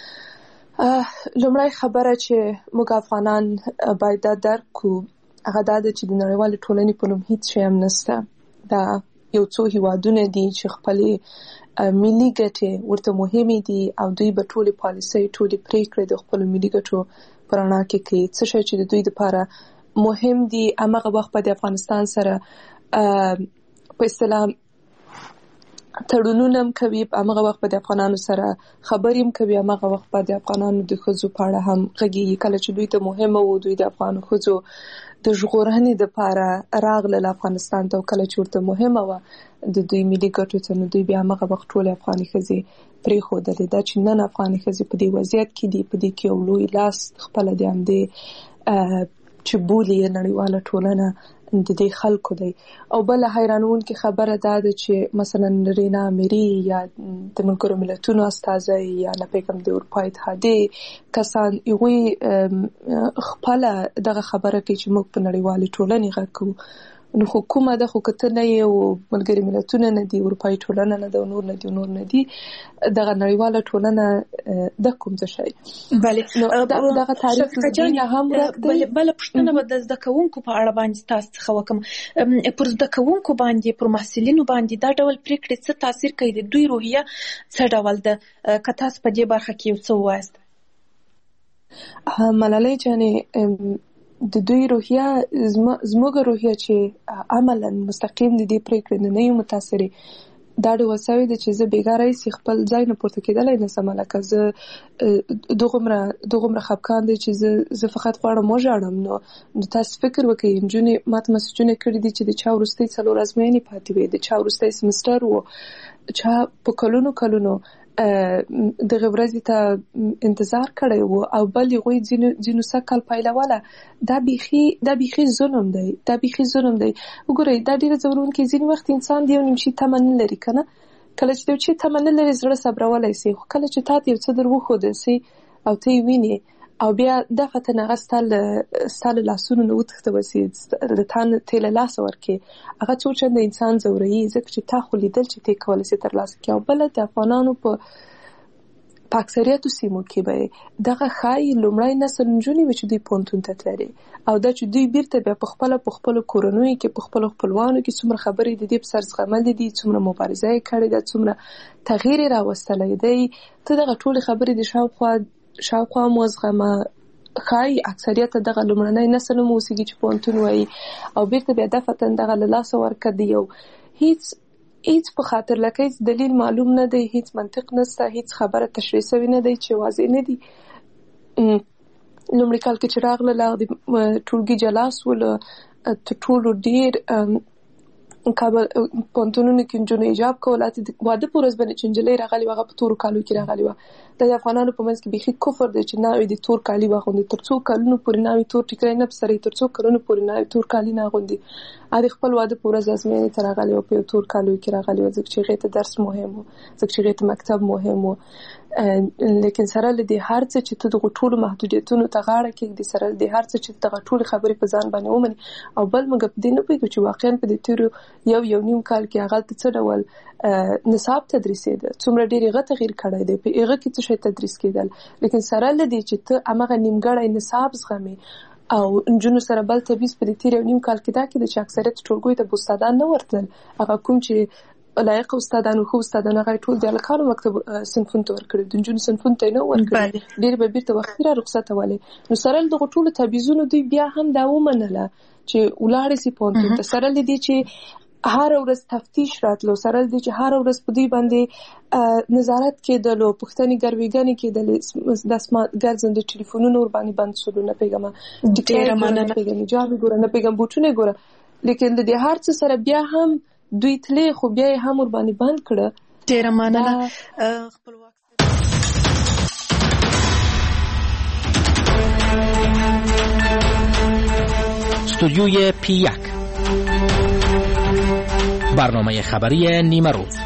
لومړی خبره چې موږ افغانان باید دا درک کړو هغه دا ده چې د نړیوالې ټولنې په نوم هیڅ شی هم نشته. دا یو څو هیوادونه دي چې خپلې ملي ګټې ورته مهمې دي او دوی به ټولې پالیسۍ ټولې پرېکړې د خپلو ملي ګټو په رڼا کې کوي. څه شی چې د دوی دپاره مهم دي همغه وخت به د افغانستان سره په اصطلاح تړونونه هم کوي، په همغه وخت به د افغانانو سره خبرې هم کوي، همغه وخت به د افغانانو د ښځو په اړه هم غږیږي. کله چې دوی ته مهمه وو دوی د افغانو ښځو د ژغورنې دپاره راغلل افغانستان ته، او کله چې ورته مهمه وه د دوی ملي ګټو ته، نو دوی بیا همغه وخت ټولې افغاني ښځې پرېښودلې. دا چې نن افغاني ښځې په دې وضعیت کې دي، په دې کې یو لوی لاس خپله د همدې چې بولي یې نړیواله ټولنه د دې خلکو دی. او بله حیرانونکې خبره دا ده چې مثلا رینا امیري یا د ملګرو ملتونو استازی یا نپوهېږم د اروپا اتحادیې کسان، هغوی خپله دغه خبره کوي چې موږ په نړیوالې ټولنې غږ کوو. نو خو کومه ده؟ خو که ته نه یې او ملګري ملتونه نه دي، اروپایي ټولنه نه ده، او نور نه دي نور نه دي، دغه نړیواله ټولنه د کوم څه شی؟ بله دغه تاریخ زده هم ورک دی. بله پوښتنه به د زده کوونکو په اړه باندې تاسو څخه وکړم. پر زده کوونکو باندې، پر محصلینو باندې دا ډول پرېکړې څه تاثیر کوي؟ د دوی روحیه څه ډول ده؟ که تاسو په دې برخه کې یو څه ووایاست. ملالۍ جانې د دوی روحیه زموږ روحیه چې عملا مستقیم د دې پرېکړې نه نه یو متاثرې، دا ډول سوې ده چې زه بېګاره ایسي خپل ځای نه پورته کېدلی نشم. لکه زه دغومره دغومره خفګان دی چې زه زه فقط غواړم وژاړم. نو نو تاسو فکر وکړئ، نجونې ماته مسجونه کړي دي چې د چا وروستۍ څلور ازموینې پاتې وې، د چا وروستی سمستر و، چا په کلونو کلونو دغه ورځې ته انتظار کړی و، او بل هغوی ځینو ځینو سږ کال پیلوله. دا بیخي دا بیخي ظلم دی، دا بیخي ظلم دی. وګورئ دا ډېره ځورونکې، ځینې وخت انسان د یو نیم شي تمه نه لري که نه. کله چې د یو شي تمه نه لري زړه صبرولی سي، خو کله چې تا ته یو څه در وښودل سي او ته یې وینې او بیا دفتن هغه ستا له لاسونو نه وتښتول سي، د تا نه ته له لاسه ورکړې، هغه څو چنده انسان ځوروي، ځکه چې تا خو لیدل چې ته یې کولی سي ترلاسه کړې. او بله د افغانانو په په اکثریتو سیمو کې به دغه ښایي لومړی نسل نجونې وي چې دوی پوهنتون ته تللې، او دا چې دوی بیرته بیا په خپله په خپلو کورنیو کې په خپلو خپلوانو کې څومره خبرې د دې په سر زغملې دي، څومره مبارزه یې کړې ده، څومره تغییر یې راوستلی دی، ته دغه ټولې خبرې د شاوخوا شاوخوا مو زغمه. ښایي اکثریت دغه لومړنی نسل هم اوسېږي چې پوهنتون وایي، او بیرته بیا دفتن دغه له لاسه ورکړه. د یو هیڅ هیڅ په خاطر لکه هیڅ دلیل معلوم نه دی، هیڅ منطق نشته، هیڅ خبره تشریح سوې نه دی چې واضح نه دي. لومړي کال کې چې راغله د ټولګي جلا سول، تر ټولو ډېر کابل پوهنتونونو کې نجونو حجاب کول، واده په ورځ باندې چې نجلۍ راغلې وه هغه په تورو کالو کې راغلې وه. دا د افغانانو په منځ کې بیخي کفر دی چې ناوې د تور کالي واغوندي، تر څو کلونو پورې ناوې تور ټیکری نه په سر تر څو کلونو پورې ناوې تور کالي نه اغوندي. هغې خپل واده په ورځ ازموینې ته راغلې وه، په یو تور کالو کې راغلې وه، ځکه چې هغې ته درس مهم و، ځکه چې هغې ته مکتب مهم و. لیکن سره له دې هر څه چې ته دغو ټولو محدودیتونو ته غاړه کېږدي، سره له دې هر څه چې دغه ټولې خبرې په ځان باندې ومني، او بل موږ په دې نه پوهېږو چې واقعا په دې تېرو یو یو نیم کال کې هغلته څه ډول نصاب تدریسېده، څومره ډېر هغه تغییر کړی دی، په هغه کې څه شی تدریس کېدل. لیکن سره له دې چې ته همغه نیمګړی نصاب زغمې او نجونو سره بل تبعیض په دې تېر یو نیم کال کې دا کېده چې اکثریت ټولګیو ته به استادان نه ورتلل، هغه کوم چې لایق استادان او ښه استادان هغه ټول د هلکانو مکتب صنفونو ته ورکړي، د نجونو صنفونو ته یې نه ورکړي، ډېر به بیرته وختي را رخصتولې. نو سره له دغو ټولو تبعیضونو دوی بیا هم دا ومنله چې ولاړې سي پوهنتون ته، سره له دې چې هر ورځ تفتیش راتلو، سره له دې چې هر ورځ په دوی باندې نظارت کېدلو، پوښتنې ګروېږنې کېدلې، د اسمان ګرځنده ټلیفونونه ورباندې بند شولو، نه پوهېږم ټیکری نه پوهېږم حجاب یې ګوره، نه پوهېږم بوټونه یې ګوره. لیکن د دې هر څه سره بیا هم دوی تلې خو بیا یې هم ور باندې بند کړه. ډیره مننه. خپلواک استودیوی پی یک برنامه خبری نیمه روز.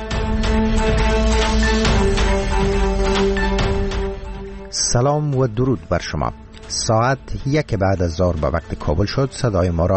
سلام و درود بر شما. ساعت یک بعد از ظهر به وقت کابل شد. صدای ما را